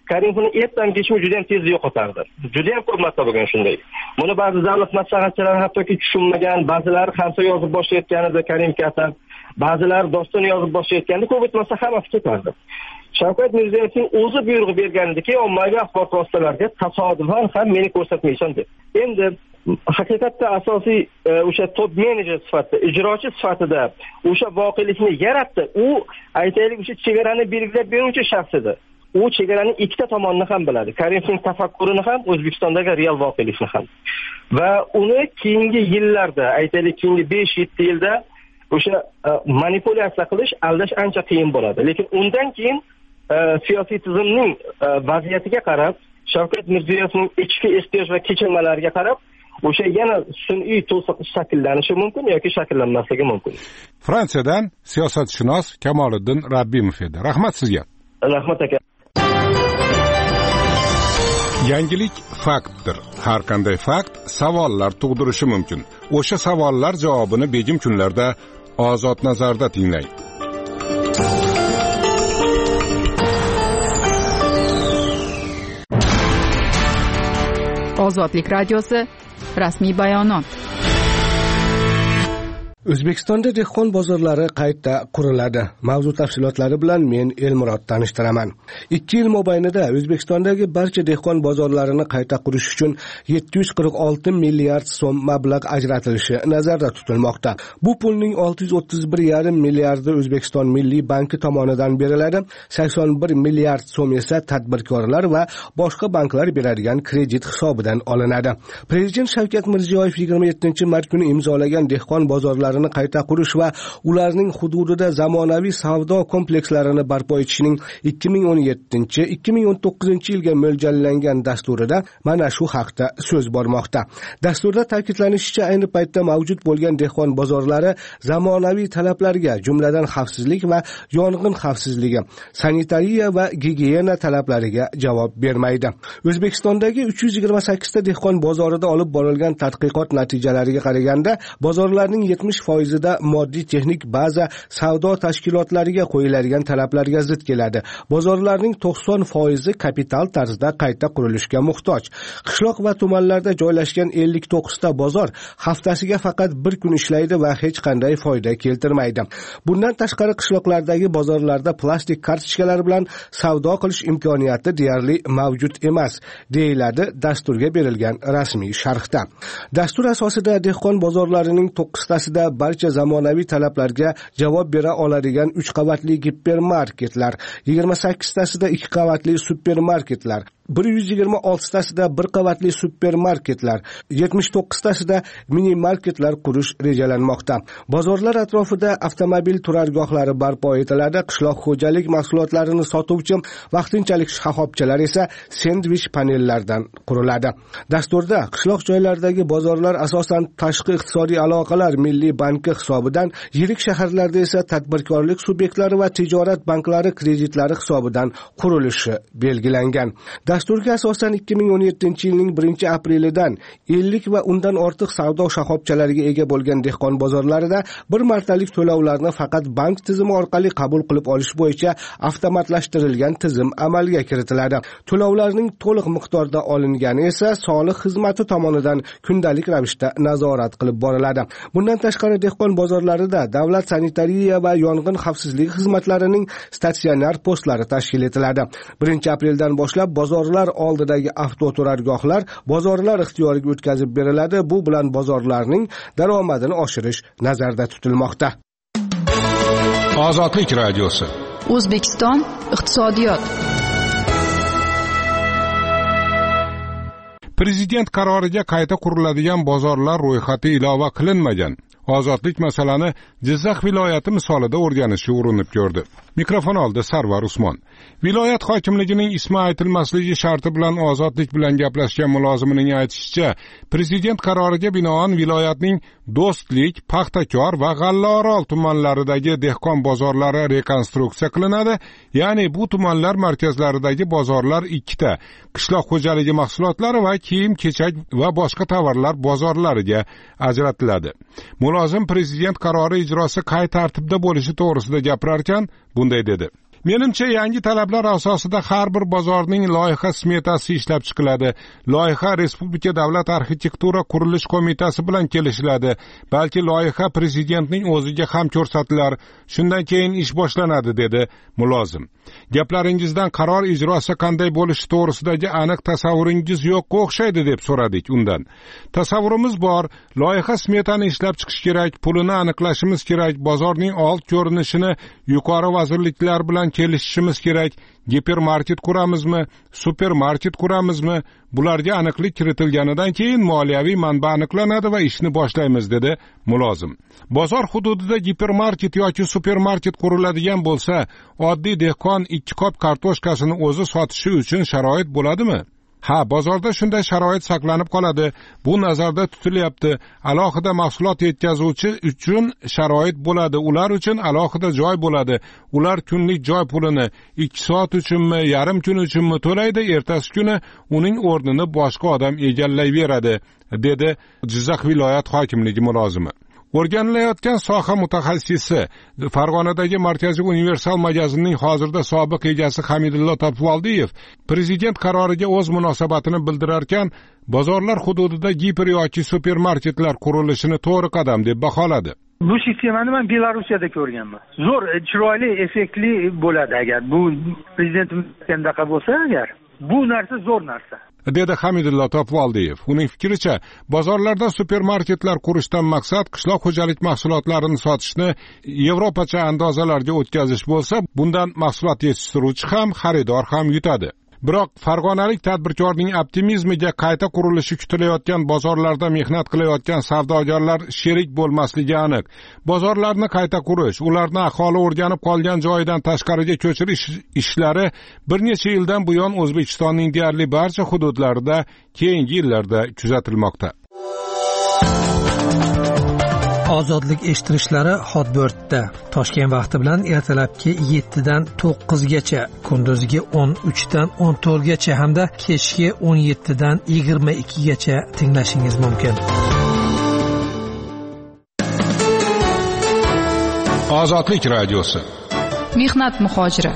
Karimovni ertadan kechmi juda ham tezda yo'qotardi. Juda ham ko'p marta bo'lgan shunday. Buni ba'zi davlat maslahatchilari hattoki tushunmagan, ba'zilar xamsa yozib boshlayotganida Karimovga atab, ba'zilar doston yozib boshlayotganda ko'p o'tmasa hammasi ketardi. Shavkat Mirziyoyevning o'zi buyruq bergan ediki, ommaviy axborot vositalariga tasodifan ham meni ko'rsatmaysan deb. Endi haqiqatda asosiy o'sha top menejer sifatida, ijrochi sifatida o'sha voqelikni yaratdi. U aytaylik o'sha chegarani belgilab beruvchi shaxs edi. U chegaraning ikkita tomonini ham biladi. Karimovning tafakkurini ham, O'zbekistondagi real voqelikni ham. Va uni keyingi yillarda, aytaylik keyingi besh yetti yilda o'sha manipulyatsiya qilish, aldash ancha qiyin bo'ladi. Lekin undan keyin siyosiy tizimning vaziyatiga qarab, Shavkat Mirziyoyevning ichki ehtiyoj va kechinmalariga qarab, o'sha yana sun'iy to'siq shakllanishi mumkin yoki shakllanmasligi mumkin. Fransiyadan siyosatshunos Kamoliddin Rabbimov edi. Rahmat sizga. Rahmat aka. Yangilik faktdir. Har qanday fakt savollar tug'dirishi mumkin. O'sha savollar javobini begim kunlarda Ozod nazarda tinglang. Ozodlik radiosi rasmiy bayonot. O'zbekistonda dehqon bozorlari qayta quriladi. Mavzu tafsilotlari bilan men Elmurod tanishtiraman. ikki yil mobaynida O'zbekistondagi barcha dehqon bozorlarini qayta qurish uchun yetti yuz qirq olti milliard so'm mablag' ajratilishi nazarda tutilmoqda. Bu pulning olti yuz o'ttiz bir yarim milliardi O'zbekiston Milliy banki tomonidan beriladi. sakson bir milliard so'm esa tadbirkorlar va boshqa banklar beradigan kredit hisobidan olinadi. Prezident Shavkat Mirziyoyev yigirma yettinchi mart kuni imzolagan dehqon bozorlari qayta qurish va ularning hududida zamonaviy savdo komplekslarini barpo etishning ikki ming o'n yettinchi ikki ming o'n to'qqizinchi yilga mo'ljallangan dasturida mana shu haqda so'z bormoqda. Dasturda ta'kidlanishicha, ayni paytda mavjud bo'lgan dehqon bozorlari zamonaviy talablarga, jumladan xavfsizlik va yong'in xavfsizligi, sanitariya va gigiyena talablariga javob bermaydi. O'zbekistondagi uch yuz yigirma sakkiz ta dehqon bozorida olib borilgan tadqiqot natijalariga qaraganda, bozorlarning yetmish foizida moddiy texnik baza savdo tashkilotlariga qo'yiladigan talablarga zid keladi. Bozorlarning to'qson foizi kapital tarzda qayta qurilishga muhtoj. Qishloq va tumanlarda joylashgan ellik to'qqiz ta bozor haftasiga faqat bir kun ishlaydi va hech qanday foyda keltirmaydi. Bundan tashqari qishloqlardagi bozorlarda plastik kartochkalar bilan savdo qilish imkoniyati deyarli mavjud emas, deyiladi dasturga berilgan rasmiy sharhda. Dastur asosida dehqon bozorlarining to'qqiztasida barcha zamonaviy talablarga javob bera oladigan uch qavatli gipermarketlar, yigirma sakkiztasida ikki qavatli supermarketlar, bir yuz yigirma oltitasida bir qavatli supermarketlar, yetmish to'qqiztasida mini marketlar qurish rejalanmoqda. Bozorlar atrofida avtomobil turargohlari barpo etiladi. Qishloq xo'jalik mahsulotlarini sotuvchi vaqtinchalik shoxobchalar esa sendvich panellardan quriladi. Dasturda qishloq joylardagi bozorlar asosan tashqi iqtisodiy aloqalar milliy banki hisobidan, yirik shaharlarda esa tadbirkorlik subyektlari va tijorat banklari kreditlari hisobidan qurilishi belgilangan. Dasturga asosan ikki ming o'n yettinchi yilning birinchi aprelidan ellik va undan ortiq savdo shoxobchalariga ega bo'lgan dehqon bozorlarida bir martalik to'lovlarni faqat bank tizimi orqali qabul qilib olish bo'yicha avtomatlashtirilgan tizim amalga kiritiladi. To'lovlarning to'liq miqdorda olingani esa soliq xizmati tomonidan kundalik ravishda nazorat qilib boriladi. Bundan tashqari dehqon bozorlarida davlat sanitariya va yong'in xavfsizligi xizmatlarining statsionar postlari tashkil etiladi. birinchi apreldan boshlab bozorlar oldidagi avtoturargohlar bozorlar ixtiyoriga o'tkazib beriladi. Bu bilan bozorlarning daromadini oshirish nazarda tutilmoqda. Ozodlik radiosi. O'zbekiston iqtisodiyot. Prezident qaroriga qayta quriladigan bozorlar ro'yxati ilova qilinmagan. Ozodlik masalani Jizzax viloyati misolida o'rganishga urinib ko'rdi. Mikrofon oldi Sarvar Usmon. Viloyat hokimligining ismi aytilmasligi sharti bilan Ozodlik bilan gaplashgan mulozimining aytishicha, prezident qaroriga binoan viloyatning Do'stlik, Paxtakor va G'allaorol tumanlaridagi dehqon bozorlari rekonstruksiya qilinadi. Ya'ni bu tumanlar markazlaridagi bozorlar ikkita, qishloq xo'jaligi mahsulotlari va kiyim-kechak va boshqa tovarlar bozorlariga ajratiladi. Mulozim prezident qarori ijrosi qay tartibda bo'lishi to'g'risida gapirar ekan, bunday dedi. Menimcha, yangi talablar asosida har bir bozorning loyiha smetasi ishlab chiqiladi. Loyiha Respublika davlat arxitektura qurilish qo'mitasi bilan kelishiladi. Balki loyiha prezidentning o'ziga ham ko'rsatilar. Shundan keyin ish boshlanadi, dedi mulozim. Gaplaringizdan qaror ijrosi qanday bo'lishi to'g'risidagi aniq tasavvuringiz yo'qqa o'xshaydi, deb so'radik undan. Tasavvurimiz bor, loyiha smetani ishlab chiqish kerak, pulini aniqlashimiz kerak, bozorning old ko'rinishini yuqori vazirliklar bilan kelishishimiz kerak. Gipermarket quramizmi, supermarket quramizmi? Bularga aniqlik kiritilganidan keyin moliyaviy manba aniqlanadi va ishni boshlaymiz, dedi mulozim. Bozor hududida gipermarket yoki supermarket quriladigan bo'lsa, oddiy dehqon ikki qop kartoshkasini o'zi sotishi uchun sharoit bo'ladimi? Ha, bozorda shunday sharoit saqlanib qoladi. Bu nazarda tutilyapti. Alohida mahsulot yetkazuvchi uchun sharoit bo'ladi. Ular uchun alohida joy bo'ladi. Ular kunlik joy pulini ikki soat uchunmi, yarim kun uchunmi to'laydi, ertasi kuni uning o'rnini boshqa odam egallayveradi, dedi Jizzax viloyat hokimligi mulozimi. O'rganilayotgan soha mutaxassisi, Farg'onadagi Markaziy universal magazinning hozirda sobiq egasi Hamidullo Topvoldiyev prezident qaroriga o'z munosabatini bildirarkan, bozorlar hududida giper yoki supermarketlar qurilishini to'g'ri qadam deb baholadi. Bu sistemani men Belarusiyada ko'rganman. Zo'r, chiroyli, effektli bo'ladi agar bu prezidentimiz aytgandaqa bo'lsa agar. Bu narsa zo'r narsa, dedi Hamidullo Topvoldiyev. Uning fikricha, bozorlarda supermarketlar qurishdan maqsad qishloq xo'jalik mahsulotlarini sotishni Yevropacha andozalarga o'tkazish bo'lsa, bundan mahsulot yetishtiruvchi ham, xaridor ham yutadi. Biroq farg'onalik tadbirkorning optimizmiga qayta qurilishi kutilayotgan bozorlarda mehnat qilayotgan savdogarlar sherik bo'lmasligi aniq. Bozorlarni qayta qurish, ularni aholi o'rganib qolgan joyidan tashqariga ko'chirish ishlari bir necha yildan buyon O'zbekistonning deyarli barcha hududlarida keyingi yillarda kuzatilmoqda. Ozodlik eshittirishlari Hotbird-da Toshkent vaqti bilan ertalabki yettidan to'qqizgacha, kunduzgi o'n uchdan o'n to'rtgacha hamda kechki o'n yettidan yigirma ikkigacha tinglashingiz mumkin. Ozodlik radiosi. Mehnat muhojiri.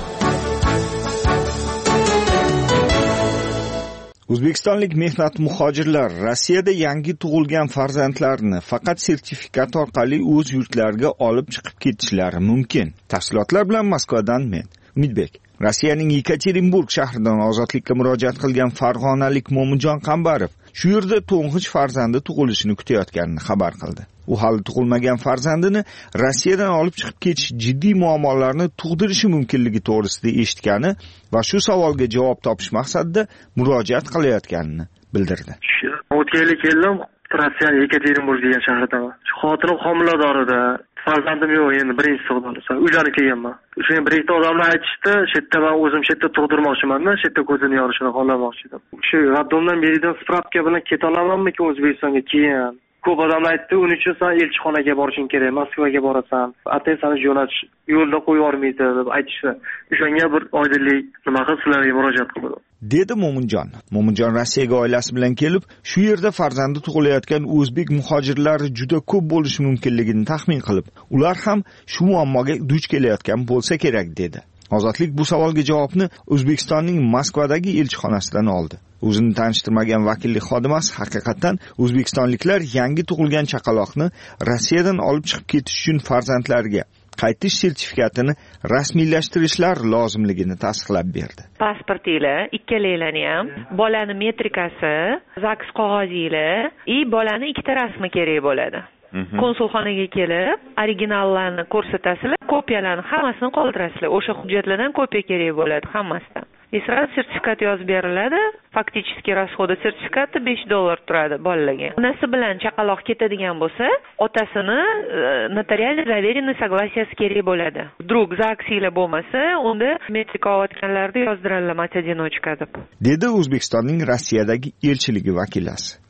O'zbekistonlik mehnat muhojirlar Rossiyada yangi tug'ilgan farzandlarini faqat sertifikat orqali o'z yurtlariga olib chiqib ketishlari mumkin. Tafsilotlar bilan Moskvadan men, Umidbek. Rossiyaning Yekaterinburg shahridan ozodlikka murojaat qilgan farg'onalik Mo'minjon Qambarov shu yerda to'ng'ich farzandi tug'ilishini kutayotganini xabar qildi. U hali tug'ilmagan farzandini Rossiyadan olib chiqib ketish jiddiy muammolarni tug'dirishi mumkinligi to'g'risida eshitgani va shu savolga javob topish maqsadida murojaat qilayotganini bildirdi. O'tgan yili keldim, Rossiyaning Yekaterinburg degan shahridaman. Xotinim homilador edi. Farzandim yo'q, endi birinchi tug'dim. Uylanib kelganman. O'sha bir ikki odamlar aytishdi, shu yerda men o'zim shu yerda tug'dirmoqchiman-da, shu yerda ko'zini yorishini xohlamoqchi edim. Shu raddomdan beridan spravka bilan keta olamanmi-ki O'zbekistonga keyin? Ko'p odamlar aytdi, uning uchun sen elchixonaga borishing kerak, Moskvaga borasan. Atay seni jo'natish yo'lda qo'yib yubormaydi deb aytishdi. O'shanga bir oydinlik nima qilib sizlarga murojaat qildim. Dedi Mo'minjon. Mo'minjon Rossiyaga oilasi bilan kelib, shu yerda farzandi tug'ilayotgan o'zbek muhojirlari juda ko'p bo'lishi mumkinligini taxmin qilib, ular ham shu muammoga duch kelayotgan bo'lsa kerak dedi. Ozodlik bu savolga javobni O'zbekistonning Moskvadagi elchixonasidan oldi. O'zini tanishtirmagan vakillik xodimasi haqiqatan o'zbekistonliklar yangi tug'ilgan chaqaloqni Rossiyadan olib chiqib ketish uchun farzandlariga qaytish sertifikatini rasmiylashtirishlar lozimligini tasdiqlab berdi. Pasportinglar, ikkalalanglarni ham, bolani metrikasi, zaks qog'ozinglar, i bolani ikkita rasmi kerak bo'ladi. Konsulxonaga kelib, originallarni ko'rsatasizlar, kopiyalarni hammasini qoldirasizlar. O'sha hujjatlardan kopiya kerak bo'ladi hammasidan. Isra sertifikat yozib beriladi. Faktichески расходы sertifikati besh dollar turadi bolalarga. Onasi bilan chaqaloq ketadigan bo'lsa, otasini notariально заверенный согласияsi kerak bo'ladi. Вдруг zaksiylar bo'lmasa, unda metrika olayotganlarni yozdiradilar mать одиночка deb. Dedi O'zbekistonning Rossiyadagi elchiligi vakilasi.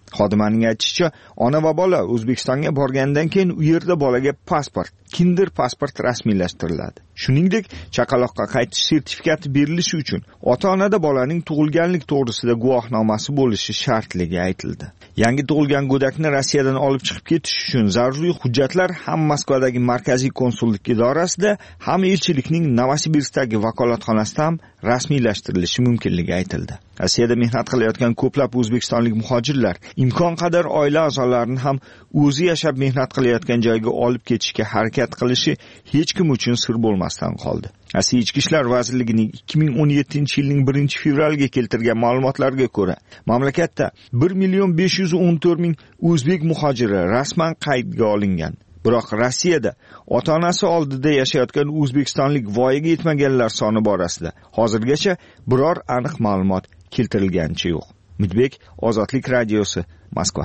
Xodimaning aytishicha, ona va bola O'zbekistonga borgandan keyin u yerda bolaga pasport, kinder pasport rasmiylashtiriladi. Shuningdek, chaqaloqqa qaytish sertifikati berilishi uchun ota-onada bolaning tug'ilganlik to'g'risida guvohnomasi bo'lishi shartligi aytildi. Yangi tug'ilgan go'dakni Rossiyadan olib chiqib ketish uchun zaruriy hujjatlar ham Moskvadagi markaziy konsullik idorasida, ham elchilikning Novosibirskdagi vakolatxonasida ham rasmiylashtirilishi mumkinligi aytildi. Rossiyada mehnat qilayotgan ko'plab o'zbekistonlik muhojirlar imkon qadar oila a'zolarini ham o'zi yashab mehnat qilayotgan joyga olib ketishga harakat qilishi hech kim uchun sir bo'lmasdan qoldi. Rossiya Ichki ishlar vazirligining ikki ming o'n yettinchi yilning birinchi fevraliga keltirgan ma'lumotlarga ko'ra, mamlakatda bir million besh yuz o'n to'rt ming o'zbek muhojiri rasman qaydga olingan. Biroq Rossiyada ota-onasi oldida yashayotgan o'zbekistonlik voyaga yetmaganlar soni borasida hozirgacha biror aniq ma'lumot keltirilganicha yo'q. Mudbek, Ozodlik radiosi, Moskva.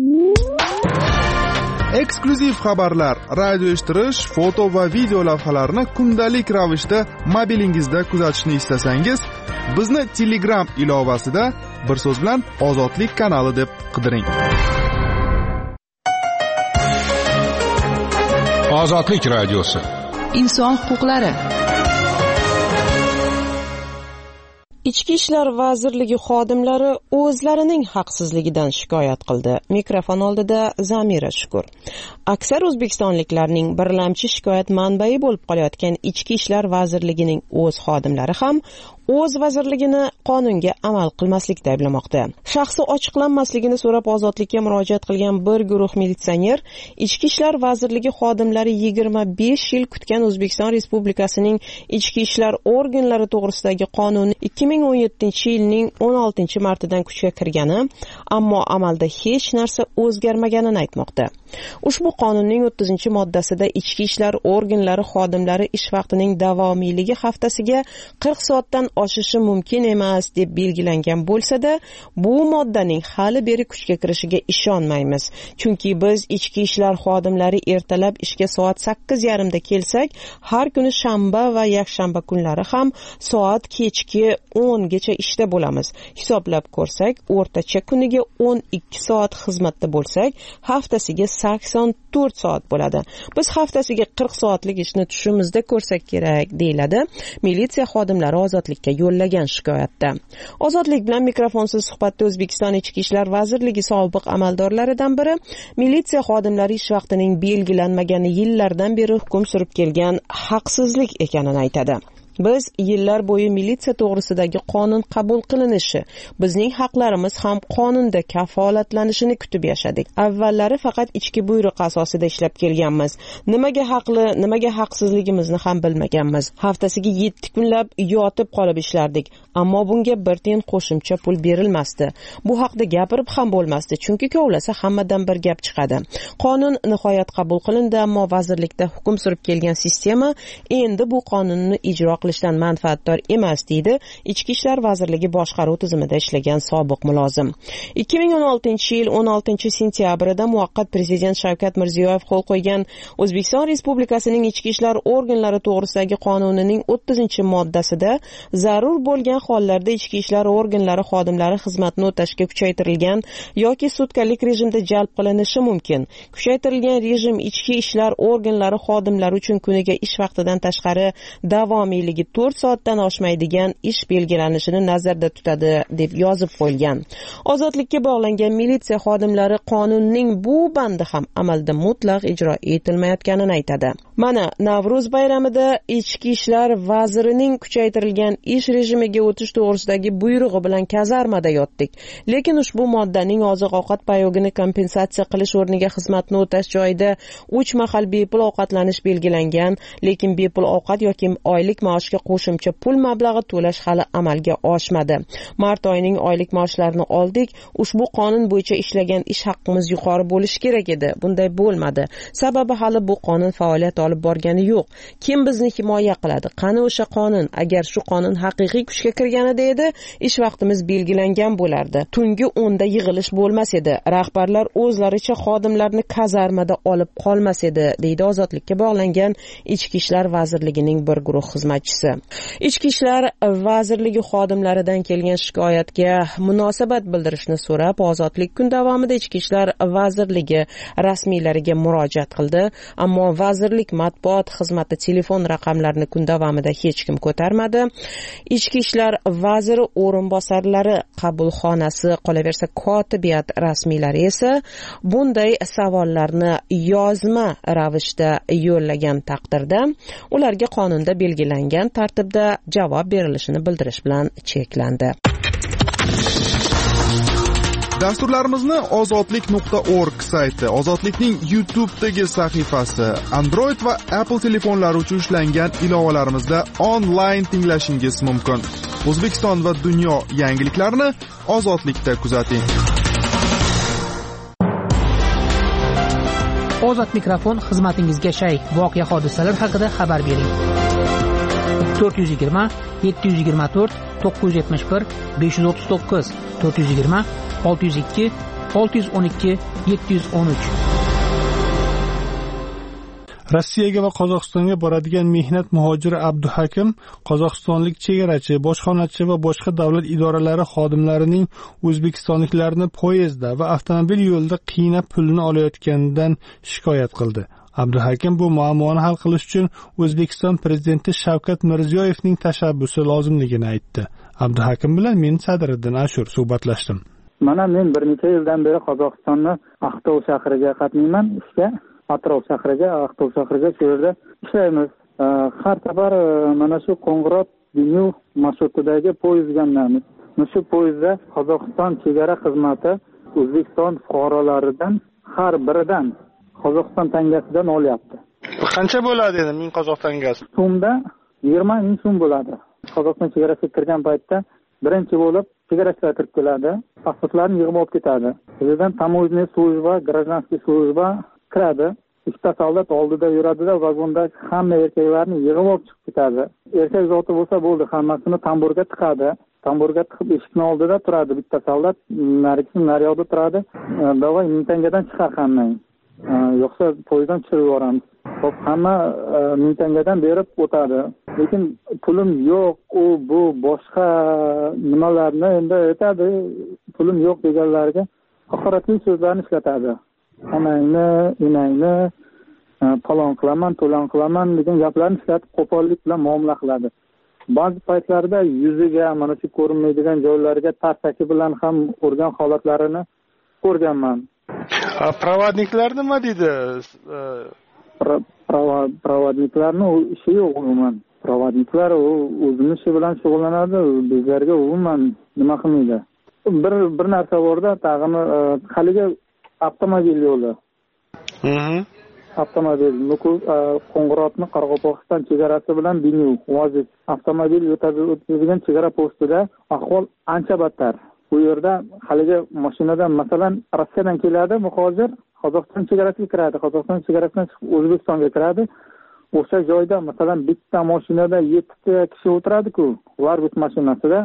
Eksklyuziv xabarlar, radio eshittirish, foto va video lavhalarni kundalik ravishda mobilingizda kuzatishni istasangiz, bizni Telegram ilovasida bir so'z bilan Ozodlik kanali deb qidiring. Ozodlik radiosi. Inson huquqlari. Ichki ishlar vazirligi xodimlari o'zlarining haqsizligidan shikoyat qildi. Mikrofon oldida Zamira Shukur. Aksar o'zbekistonliklarning birlamchi shikoyat manbai bo'lib qolayotgan Ichki ishlar vazirligining o'z xodimlari ham o'z vazirligini qonunga amal qilmaslikda ayblamoqda. Shaxsi ochiqlanmasligini so'rab ozodlikka murojaat qilgan bir guruh militsioner Ichki ishlar vazirligi xodimlari yigirma besh yil kutgan O'zbekiston Respublikasining ichki ishlar organlari to'g'risidagi qonuni ikki ming o'n yettinchi yilning o'n oltinchi martidan kuchga kirgani, ammo amalda hech narsa o'zgarmaganini aytmoqda. Ushbu qonunning o'ttizinchi moddasida ichki ishlar organlari xodimlari ish vaqtining davomiyligi haftasiga qirq soatdan oshishi mumkin emas deb belgilangan bo'lsa-da, bu moddaning hali beri kuchga kirishiga ishonmaymiz. Chunki biz ichki ishlar xodimlari ertalab ishga soat sakkiz yarim da kelsak, har kuni shanba va yakshanba kunlari ham soat kechki o'n gacha ishda bo'lamiz. Hisoblab ko'rsak, o'rtacha kuniga o'n ikki soat xizmatda bo'lsak, haftasiga sakson to'rt soat bo'ladi. Biz haftasiga qirq soatlik ishni tushimizda ko'rsak kerak, deyiladi militsiya xodimlari ozodlikka yo'llagan shikoyatda. Ozodlik bilan mikrofonsiz suhbatda O'zbekiston Ichki ishlar vazirligi sobiq amaldorlaridan biri militsiya xodimlari ish vaqtining belgilanmagani yillardan beri hukm surib kelgan haqsizlik ekanini aytadi. Biz yillar bo'yi militsiya to'g'risidagi qonun qabul qilinishi, bizning haqlarimiz ham qonunda kafolatlanishini kutib yashadik. Avvallari faqat ichki buyruq asosida ishlab kelganmiz. Nimaga haqli, nimaga haqsizligimizni ham bilmaganmiz. Haftasiga yetti kunlab yotib qolib ishlardik, ammo bunga bir tiyin qo'shimcha pul berilmasdi. Bu haqda gapirib ham bo'lmasdi, chunki kovlasa hammadan bir gap chiqadi. Qonun nihoyat qabul qilindi, ammo vazirlikda hukm surib kelgan sistema endi bu qonunni ijro qilishdan manfaatdor emas, deydi Ichki ishlar vazirligi boshqaruv tizimida ishlagan sobiq mulozim. ikki ming o'n oltinchi yil o'n oltinchi sentyabrida muvaqqat prezident Shavkat Mirziyoyev qo'l qo'ygan O'zbekiston Respublikasining ichki ishlar organlari to'g'risidagi qonunining o'ttizinchi moddasida zarur bo'lgan hollarda ichki ishlar organlari xodimlari xizmatni o'tashga kuchaytirilgan yoki sutkalik rejimda jalb qilinishi mumkin. Kuchaytirilgan rejim ichki ishlar organlari xodimlari uchun kuniga ish vaqtidan tashqari davomiyligi to'rt soatdan oshmaydigan ish belgilanishini nazarda tutadi deb yozib qo'yilgan. Ozodlikka bog'langan militsiya xodimlari qonunning bu bandi ham amalda mutlaq ijro etilmayotganini aytadi. Mana Navro'z bayramida ichki ishlar vazirining kuchaytirilgan ish rejimiga o'tish to'g'risidagi buyrug'i bilan kazarmada yotdik. Lekin ushbu moddaning oziq-ovqat payogini kompensatsiya qilish o'rniga xizmatni o'tash joyida uch mahal bepul ovqatlanish belgilangan, lekin bepul ovqat yoki oylik maoshga qo'shimcha pul mablag'i to'lash hali amalga oshmadi. Mart oyining oylik maoshlarini oldik. Ushbu qonun bo'yicha ishlagan ish haqqimiz yuqori bo'lishi kerak edi. Bunday bo'lmadi. Sababi hali bu qonun faoliyat olib borgani yo'q. Kim bizni himoya qiladi? Qani o'sha qonun? Agar shu qonun haqiqiy kuchga kirganida edi, ish vaqtimiz belgilangan bo'lardi. Tungi o'nda yig'ilish bo'lmas edi. Rahbarlar o'zlaricha xodimlarni kazarmada olib qolmas edi, deydi ozodlikka bog'langan Ichki ishlar vazirligining bir guruh xizmatchisi. yetakchisi. Ichki ishlar vazirligi xodimlaridan kelgan shikoyatga munosabat bildirishni so'rab, Ozodlik kun davomida Ichki ishlar vazirligi rasmiylariga murojaat qildi, ammo vazirlik matbuot xizmati telefon raqamlarini kun davomida hech kim ko'tarmadi. Ichki ishlar vaziri o'rinbosarlari qabulxonasi, qolaversa kotibiyat rasmiylari esa bunday savollarni yozma ravishda yo'llagan taqdirda ularga qonunda belgilangan tartibda javob berilishini bildirish bilan cheklandi. Dasturlarimizni ozodlik nuqta org sayti, Ozodlikning YouTube'dagi sahifasi, Android va Apple telefonlari uchun ishlangan ilovalarimizda onlayn tinglashingiz mumkin. O'zbekiston va dunyo yangiliklarini Ozodlikda kuzating. Ozod mikrofon xizmatingizga shay. Voqea hodisalar haqida xabar bering. to'rt yuz yigirma yetti yuz yigirma to'rt to'qqiz yuz yetmish bir besh yuz o'ttiz to'qqiz to'rt yuz yigirma olti yuz ikki olti yuz o'n ikki yetti yuz o'n uch. Rossiyaga va Qozog'istonga boradigan mehnat muhojiri Abduhakim qozog'istonlik chegarachi, bojxonachi va boshqa davlat idoralari xodimlarining o'zbekistonliklarni poyezdda va avtomobil yo'lida qiynab pulini olayotganidan shikoyat qildi. Abduhakim bu muammoni hal qilish uchun O'zbekiston prezidenti Shavkat Mirziyoyevning tashabbusi lozimligini aytdi. Abduhakim bilan men Sadriddin Ashur suhbatlashdim. Mana men bir necha yildan beri Qozog'istonning Aqtov shahriga qatnayman, ishga, atrof shahriga, Aqtov shahriga shu yerda ishlaymiz. Har safar mana shu Qo'ng'irot Binu marshrutidagi poyezdga minamiz. Shu poyezdda Qozog'iston chegara xizmati O'zbekiston fuqarolaridan har biridan Qozog'iston tangasidan olyapti. Qancha bo'ladi endi ming qozoq tangasi? So'mda yigirma ming so'm bo'ladi. Qozog'iston chegarasiga kirgan paytda birinchi bo'lib chegarachilar kirib keladi, pasportlarni yig'ib olib ketadi. Bizdan tamoyniy slujba, grajdanskiy slujba kiradi. Ikkita soldat oldida yuradi-da, vagonda hamma erkaklarni yig'ib olib chiqib ketadi. Erkak zoti bo'lsa bo'ldi, hammasini tamburga tiqadi. Tamburga tiqib eshikni oldida turadi bitta soldat, narigi naryoqda turadi. Davay ming tangadan chiqar hammang. Yo'qsa poyezddan tushirib yuboramiz. Xo'p, hamma ming tangadan berib o'tadi. Lekin pulim yo'q, u bu boshqa nimalarni endi aytadi. Pulim yo'q deganlarga haqoratli so'zlarni ishlatadi. Onangni, enangni palon qilaman, to'lon qilaman degan gaplarni ishlatib qo'pollik bilan muomala qiladi. Ba'zi paytlarda yuziga, mana shu ko'rinmaydigan joylariga tarsaki bilan ham urgan holatlarini ko'rganman. Provodniklar nima deydi? Provodniklarning ishi yo'q umuman. Provodniklar o'zining ishi bilan shug'ullanadi, bizlarga umuman nima qilmaydi. Bir bir narsa borda, tag'ini haligi avtomobil yo'li. Mhm. Avtomobil Nukus Qo'ng'irotni Qoraqalpog'iston chegarasi bilan Binu, Vozit avtomobil o'tadigan chegara postida ahvol ancha battar. Bu yerda haligi mashinadan, masalan, Rossiyadan keladi muhojir, Qozog'iston chegarasiga kiradi, Qozog'iston chegarasidan chiqib O'zbekistonga kiradi. O'sha joyda, masalan, bitta mashinada yettita kishi o'tiradi-ku, Largus mashinasida.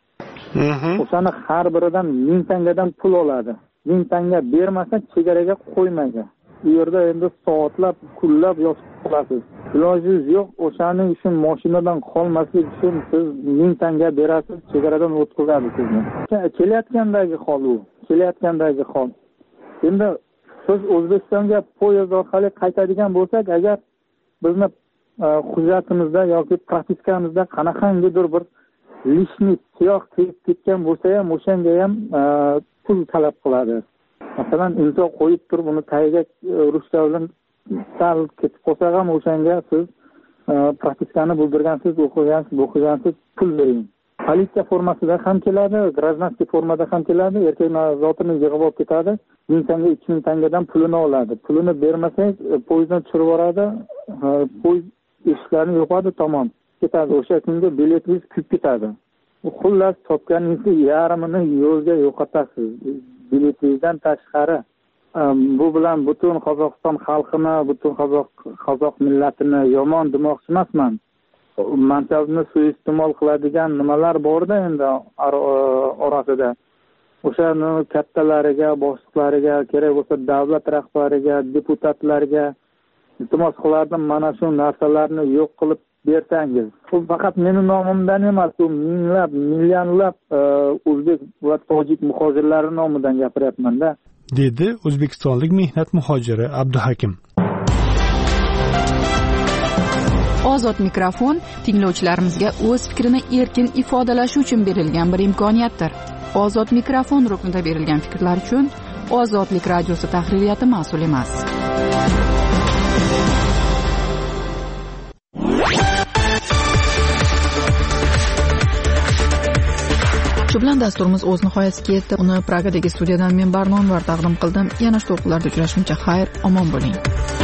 Mhm. O'shani har biridan ming tangadan pul oladi. ming tanga bermasa chegaraga qo'ymaydi. Bu yerda endi soatlab, kunlab yotib qolasiz. Ilojingiz yo'q, o'shaning uchun mashinadan qolmaslik uchun siz ming tanga berasiz, chegaradan o'tkazadi sizni. Kelayotgandagi hol u, kelayotgandagi hol. Endi siz O'zbekistonga poyezd orqali qaytadigan bo'lsak, agar bizni hujjatimizda yoki propiskamizda qanaqangidir bir lishni siyoh tegib ketgan bo'lsa ham, o'shanga ham pul talab qiladi. Masalan, imzo qo'yib turib, uni tagiga ruscha bilan sal ketib qolsa ham o'shanga siz propiskani bildirgansiz, o'qigansiz, o'qigansiz pul bering. Politsiya formasida ham keladi, grajdanskiy formada ham keladi, erkak zotini yig'ib olib ketadi, ming tanga, ikki ming tangadan pulini oladi. Pulini bermasak, poyezddan tushirib yuboradi, poyezd eshiklarini yopadi, tamom. Ketadi, o'sha kunga biletingiz kuyib ketadi. Xullas, topganingizni yarmini yo'lga yo'qotasiz. Biletingizdan tashqari. Bu bilan butun Qozog'iston xalqini, butun qozoq qozoq millatini yomon demoqchi emasman. Mansabni suiiste'mol qiladigan nimalar bor-da endi orasida. O'shani kattalariga, boshliqlariga, kerak bo'lsa davlat rahbariga, deputatlarga iltimos qilardim, mana shu narsalarni yo'q qilib bersangiz, bu faqat meni nomimdan emas, u minglab millionlab o'zbek va tojik muhojirlari nomidan gapiryapman-da, dedi o'zbekistonlik mehnat muhojiri Abduhakim. Ozod mikrofon tinglovchilarimizga o'z fikrini erkin ifodalashi uchun berilgan bir imkoniyatdir. Ozod mikrofon ruknida berilgan fikrlar uchun Ozodlik radiosi tahririyati mas'ul emas. Shu bilan dasturimiz o'z nihoyasiga yetdi. Uni Pragadagi studiyadan men Barnon var taqdim qildim. Yana shu to'lqinlarda uchrashguncha xayr, omon bo'ling.